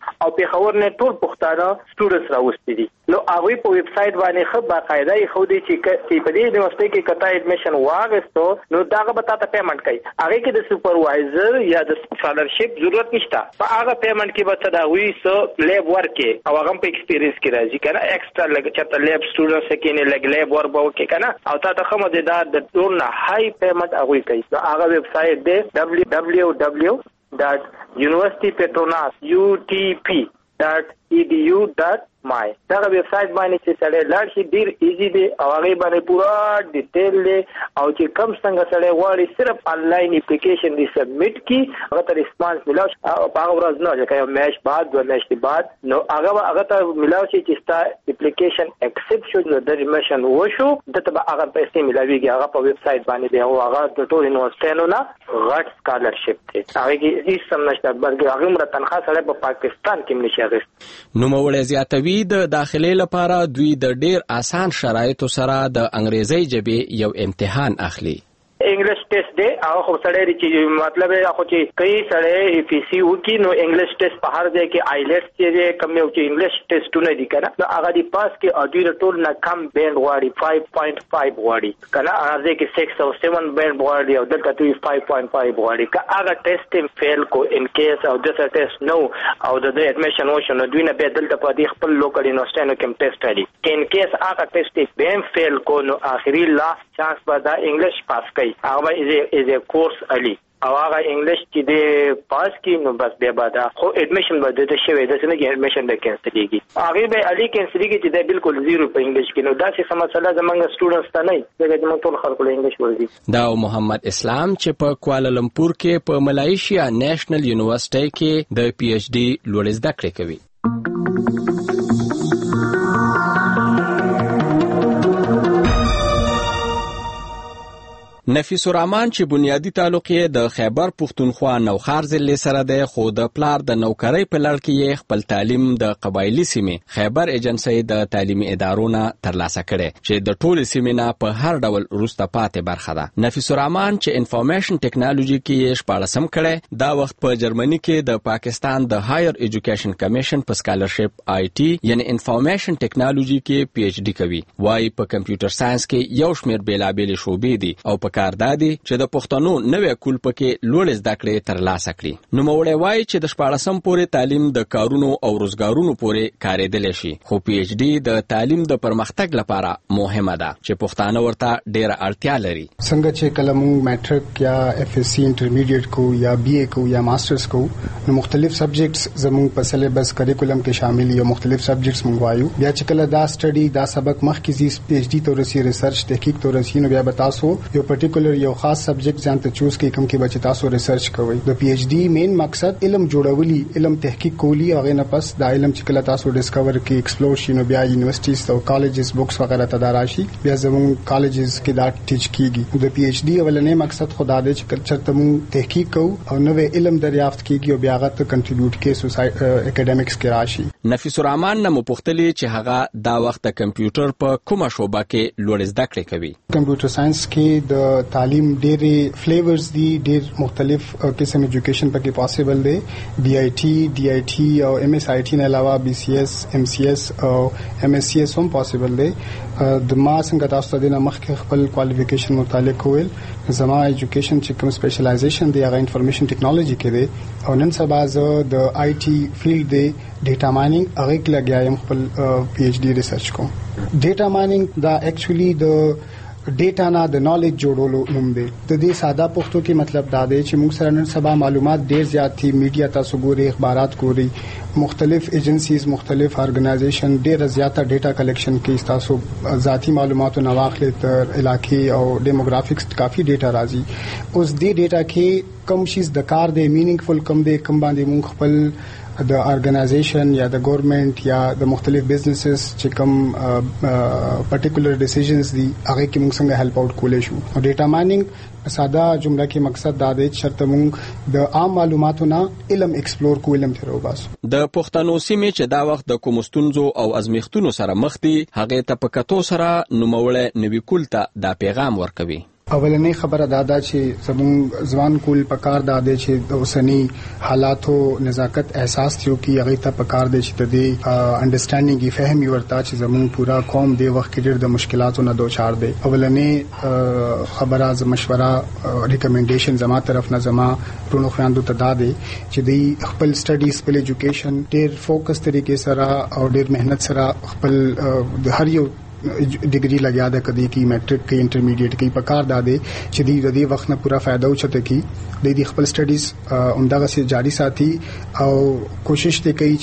او پیښور نه ټول پښتانه سټوډنټس راوستي دي. نو هغه په ویب سټ باندې خو باقاعده خو دي چې په دې یونیورسيټي کې کته اډمیشن واغستو نو داغه به تاسو پیمنٹ کوي. هغه کې د سپروایزر یا د سکالرشپ ضرورت نشته. په هغه پیمنٹ کې به تاسو وی سو لیب ورک او هغه په ایکسپیرینس کې راځي کنه ایکسترا لګ چته لیب سټوډنټس کې نه لګ لیب ورک به وکي کنه او تاسو خو مزیدار د ټول نه های پیمنٹ هغه کوي. هغه ویب سټ دی دبليو دبليو دبليو ډاټ یونیورسيټي پیټروناس یو ټي پی ډاټ ای ډي یو ډاټ مای. دا ویب سټ باندې چې سره لاړ شي ډیر ایزی دی او هغه باندې پورا ډیټیل دی او چې کم څنګه سره غواړي صرف انلاین اپلیکیشن دی سبمیټ کی هغه ته ریسپانس ملاو شي او په هغه ورځ نه چې یو میش بعد دوه میش بعد نو هغه هغه ته ملاو شي چې ستا اپلیکیشن اکسپټ شو نو د ریمیشن وشو دته به هغه پیسې ملاويږي. هغه په ویب سټ باندې دی او هغه د ټول یونیورسيټیانو نه غټ سکالرشپ دی. هغه کې هیڅ سم نشته بلکې هغه مر تنخواه سره په پاکستان کې نشي اخیست. نو مولې زیاتوي د داخلي لپاره دوی د ډیر آسان شرایطو سره د انګریزي ژبې یو امتحان اخلي. انګلیش ټیسټ دی او خو سره چې مطلب هغه چې کئی سره پی سی وکي نو انګلیش ټیسټ په هر ځای کې آیلټس چې کم یو چې انګلیش ټیسټونه دي کنه نو هغه دی پاس کې او دوی ټول نه کم بینډ غواړي پنځه پوینټ پنځه غواړي کنه هغه ځای کې شش او سات بینډ غواړي او دلته دوی پنځه پوینټ پنځه غواړي که هغه ټیسټ فیل کو ان کیس او دغه ټیسټ نو او د اډمیشن وشو نو دوی نه به دلته په دې خپل لوکل یونیورسيټي کې ټیسټ لري. ان کیس هغه ټیسټ بیم فیل کو نو اخري لاست چانس به دا انګلیش پاس کوي. هغه از از کورس علی او هغه انګلیش چې د پاس کی نو بس به بعد خو اډمیشن به د شوی د څنګه کې اډمیشن د کینسلېږي هغه به علی کینسلېږي چې د بالکل زیرو په انګلیش کې نو دا څه مسله زمونږ سټوډنټس ته نه دی چې موږ ټول خلکو له انګلیش ورزي. دا محمد اسلام چې په کوالالمپور کې په ملایشیا نېشنل یونیورسيټي کې د پی ایچ ډي لوړ زده کړې کوي. نفیس الرحمن چې بنیادی تعلق یې د خیبر پښتونخوا نوخار ضلع سره دی خو د پلار د نوکرۍ په لړ کې یې خپل تعلیم د قبایلی سیمې خیبر ایجنسی د تعلیمي ادارو نه ترلاسه کړي چې د ټولو سیمې نه په هر ډول وروسته پاتې برخه ده. نفیس الرحمن چې انفارمیشن ټیکنالوژي کې یې شپاړسم کړي دا وخت په جرمني کې د پاکستان د هایر ایجوکیشن کمیشن په سکالرشپ آی ټي یعنی انفارمیشن ټیکنالوژي کې پی ایچ ډي کوي. وايي په کمپیوټر ساينس کې یو شمېر بیلابېلې شوبې دي او په کار دادي چې د پښتنو نوې کول پکې لوړ زده کړې ترلاسه کړي. نو مولې وایي چې د شپاړسم پورې تعلیم د کارونو او روزګارونو پورې کارېدل شي خو پی ایچ ډي د تعلیم د پرمختګ لپاره مهمه ده چې پښتانه ورته ډېره اړتیا لري. څنګه چې کله موږ میټرک یا اف ایس سی انټرمیډیټ کو یا بی اے کو یا ماسترز کو نو مختلف سبجیکټس زموږ په سلیبس کریکولم کې شامل یو مختلف سبجیکټس موږ وایو. بیا چې کله دا سټډي دا سبق مخکې زی پی ایچ ډي تورسي ریسرچ تحقیق تورسي نو بیا به تاسو یو پرټیکولر یو خاص سبجیکټ ځان ته چوز کړئ کوم کې به تاسو ریسرچ کوئ. د پی ایچ ډي مین مقصد علم جوړولي علم تحقیق کولی هغه نه پس دا علم چې کله تاسو ډیسکور کی ایکسپلور شي نو بیا یونیورسيټیز او کالجز بوکس وغیرہ ته داراشي بیا زموږ کالجز کې دا ټیچ کیږي. د پی ایچ ډي اولنې مقصد خدا دې چې چرته موږ تحقیق کوو او نوې علم دریافت کیږي او بیا هغه ته کنټریبیوټ کوي سوسایټي اکیډمیکس کې راشي. نفیس الرحمن نه مپختلی چې هغه دا وخت د کمپیوټر په کومه شوبه کې لوړ زده کړې کوي. کمپیوټر ساينس کې د تعلیم ډېرې فلیورز دي ډېر مختلف قسم ایجوکیشن پکې پاسبل دی. بی آی ټي ډي آی ټي او ایم ایس آی ټي نه علاوه بی سی ایس ایم سی ایس او ایم ایس سی ایس هم پاسبل دی. د ما څنګه تاسو ته د مخکې خپل کوالیفیکیشن متعلق ویل زما ایجوکیشن چې کوم سپیشلایزیشن دی هغه انفارمیشن ټیکنالوژي کې دی او نن سبا زه د آی ټي فیلډ دی ډیټا مایننګ هغه کې لګیا یم خپل پی ایچ ډي ریسرچ کوم. ډیټا مایننګ دا اکچولی د ډیټا نه د نالج جوړولو نوم دی. د دې ساده پښتو کې مطلب دا دی چې موږ سره نن سبا معلومات ډیر زیات دي میډیا تاسو ګوري اخبارات ګوري مختلف ایجنسیز مختلف ارګنایزیشن ډیر زیاته ډیټا کلیکشن کوي تاسو ذاتی معلوماتو نه واخلې تر علاقې او ډیموګرافکس کافي ډیټا راځي. اوس دې ډیټا کې کم شیز د کار دی مینینګفل کم دی کم باندې موږ خپل د ارګنایزیشن یا د ګورنمنت یا د مختلف بزنسز چې کوم پرټیکولر ډیسیژنز دي هغه کې موږ څنګه هیلپ اوټ کولای شو. او ډیټا مایننګ ساده جمله کې مقصد دا دی چې شرط موږ د عام معلوماتو نه علم ایکسپلور کو علم ته راوباسو. د پښتنو سیمې چې دا وخت د کومستونزو او ازمیختونو سره مخ دي هغه ته په کتو سره نوموړی نوی کول ته دا پیغام ورکوي. اولنې خبره دا ده چې زموږ ځوان کول پکار دا دی چې د اوسنی حالاتو نزاکت احساس تیو کی هغه ته پکار دی چې د دې انډرستانډینګ فهمي ورته چې زموږ پورا قوم د وخت کې ډېر د مشکلاتو نه دوچار دی. اولنې خبره ز مشوره ریکمنډیشن زما طرف نه زما پرونو خواندو ته دا دی چې د خپل سټډیز خپل ایجوکیشن ډېر فوکس طریقې سره او ډېر مهنت سره خپل د هر یو ډیګری لګیا ده کدی کی میټرک کی انټرمیډیټ کی پکار داده چې دی د دې وخت نه پورا فائدہ اوچته کی د دې خپل سټډیز اومداغه سي جاری ساتي او کوشش ته کوي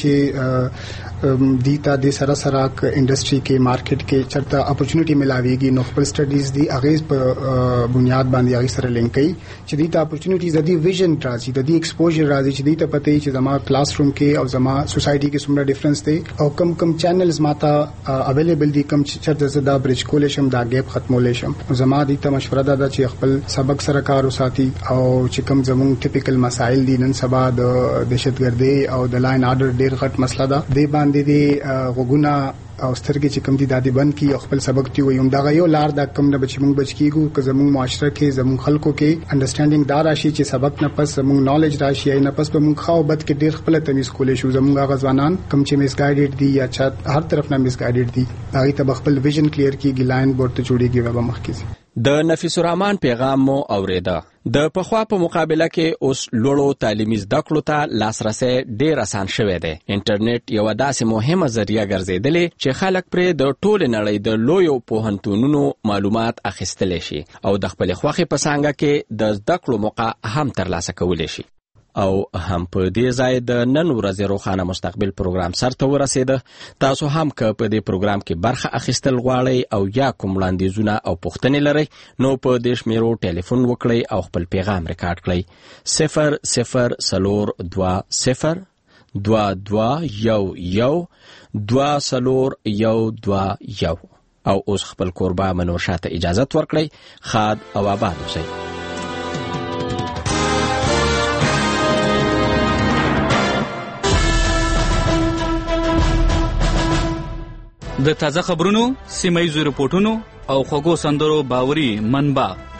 چې دیتا د سره سره انډستری کې مارکیټ کې چرته اپورچونټی ملاويږي نو خپل سټډیز دی اغیز په بنیاد باندې اغیز سره لینک کوي چې دیتا اپورچونټیز د دې ویژن راځي د دې ایکسپوژر راځي چې دیتا پته چې زما کلاس روم کې او زما سوسايټي کې څومره ډیفرنس دی او کم کم چینلز ماته اویلیبل دي کم چرته زدا برج کولې شم دا ګیپ ختمولې شم زما دیتا مشوره ده چې خپل سبق سره کار وساتي او چې کم زموږ ټیپیکل مسائل دي نن سبا د دهشتګردي او د لاین آرډر ډیر غټ مسله ده د باندې د غوګونه او سترګې چې کم دي دادي بند کی خپل سبق دی ويم دا یو لار د کم نه بچ مونږ بچ کیګو که زموږ معاشره کې زموږ خلکو کې انډرستانډینګ دار راشي چې سبق نه پس زموږ نالج راشي یا نه پس په مونږ خو بد کې ډیر خپل تمیز کولې شو زموږ غزوانان کم چې میس ګایډډ دي یا چې هر طرف نه میس ګایډډ دي هغه ته خپل ویژن کلیر کیږي لاین بورډ ته جوړیږي وبا مخکې د نفیس الرحمن پیغام مو اوریده. د پخوا په مقابله کې اوس لوړو تعلیمي زده کړو ته لاسرسي ډیر آسان شوی دی. انټرنیټ یو داسې مهمه ذریعہ ګرځیدلې چې خلک پرې د ټول نړۍ د لویو پوهنتونونو معلومات اخیستلی شي او د خپل خوښې په څانګه کې د زده کړو موقع هم ترلاسه کولی شي. او هم په دې ځای د نن ورځې روښانه مستقبل پروګرام سرته ورسېده. تاسو هم که په دې پروګرام کې برخه اخیستل غواړئ او یا کوم وړاندیزونه او پوښتنې لرئ نو په دې شمیرو ټلیفون وکړئ او خپل پیغام ریکارډ کړئ. صفر صفر څلور دوه صفر دوه دوه یو یو دوه څلور یو دوه یو. او اوس خپل کوربه منور شاه ته اجازت ورکړئ. ښاد او آباد اوسئ. د تازه خبرونو، سیمه ییزو رپورټونو او خوږو سندرو باوري منبع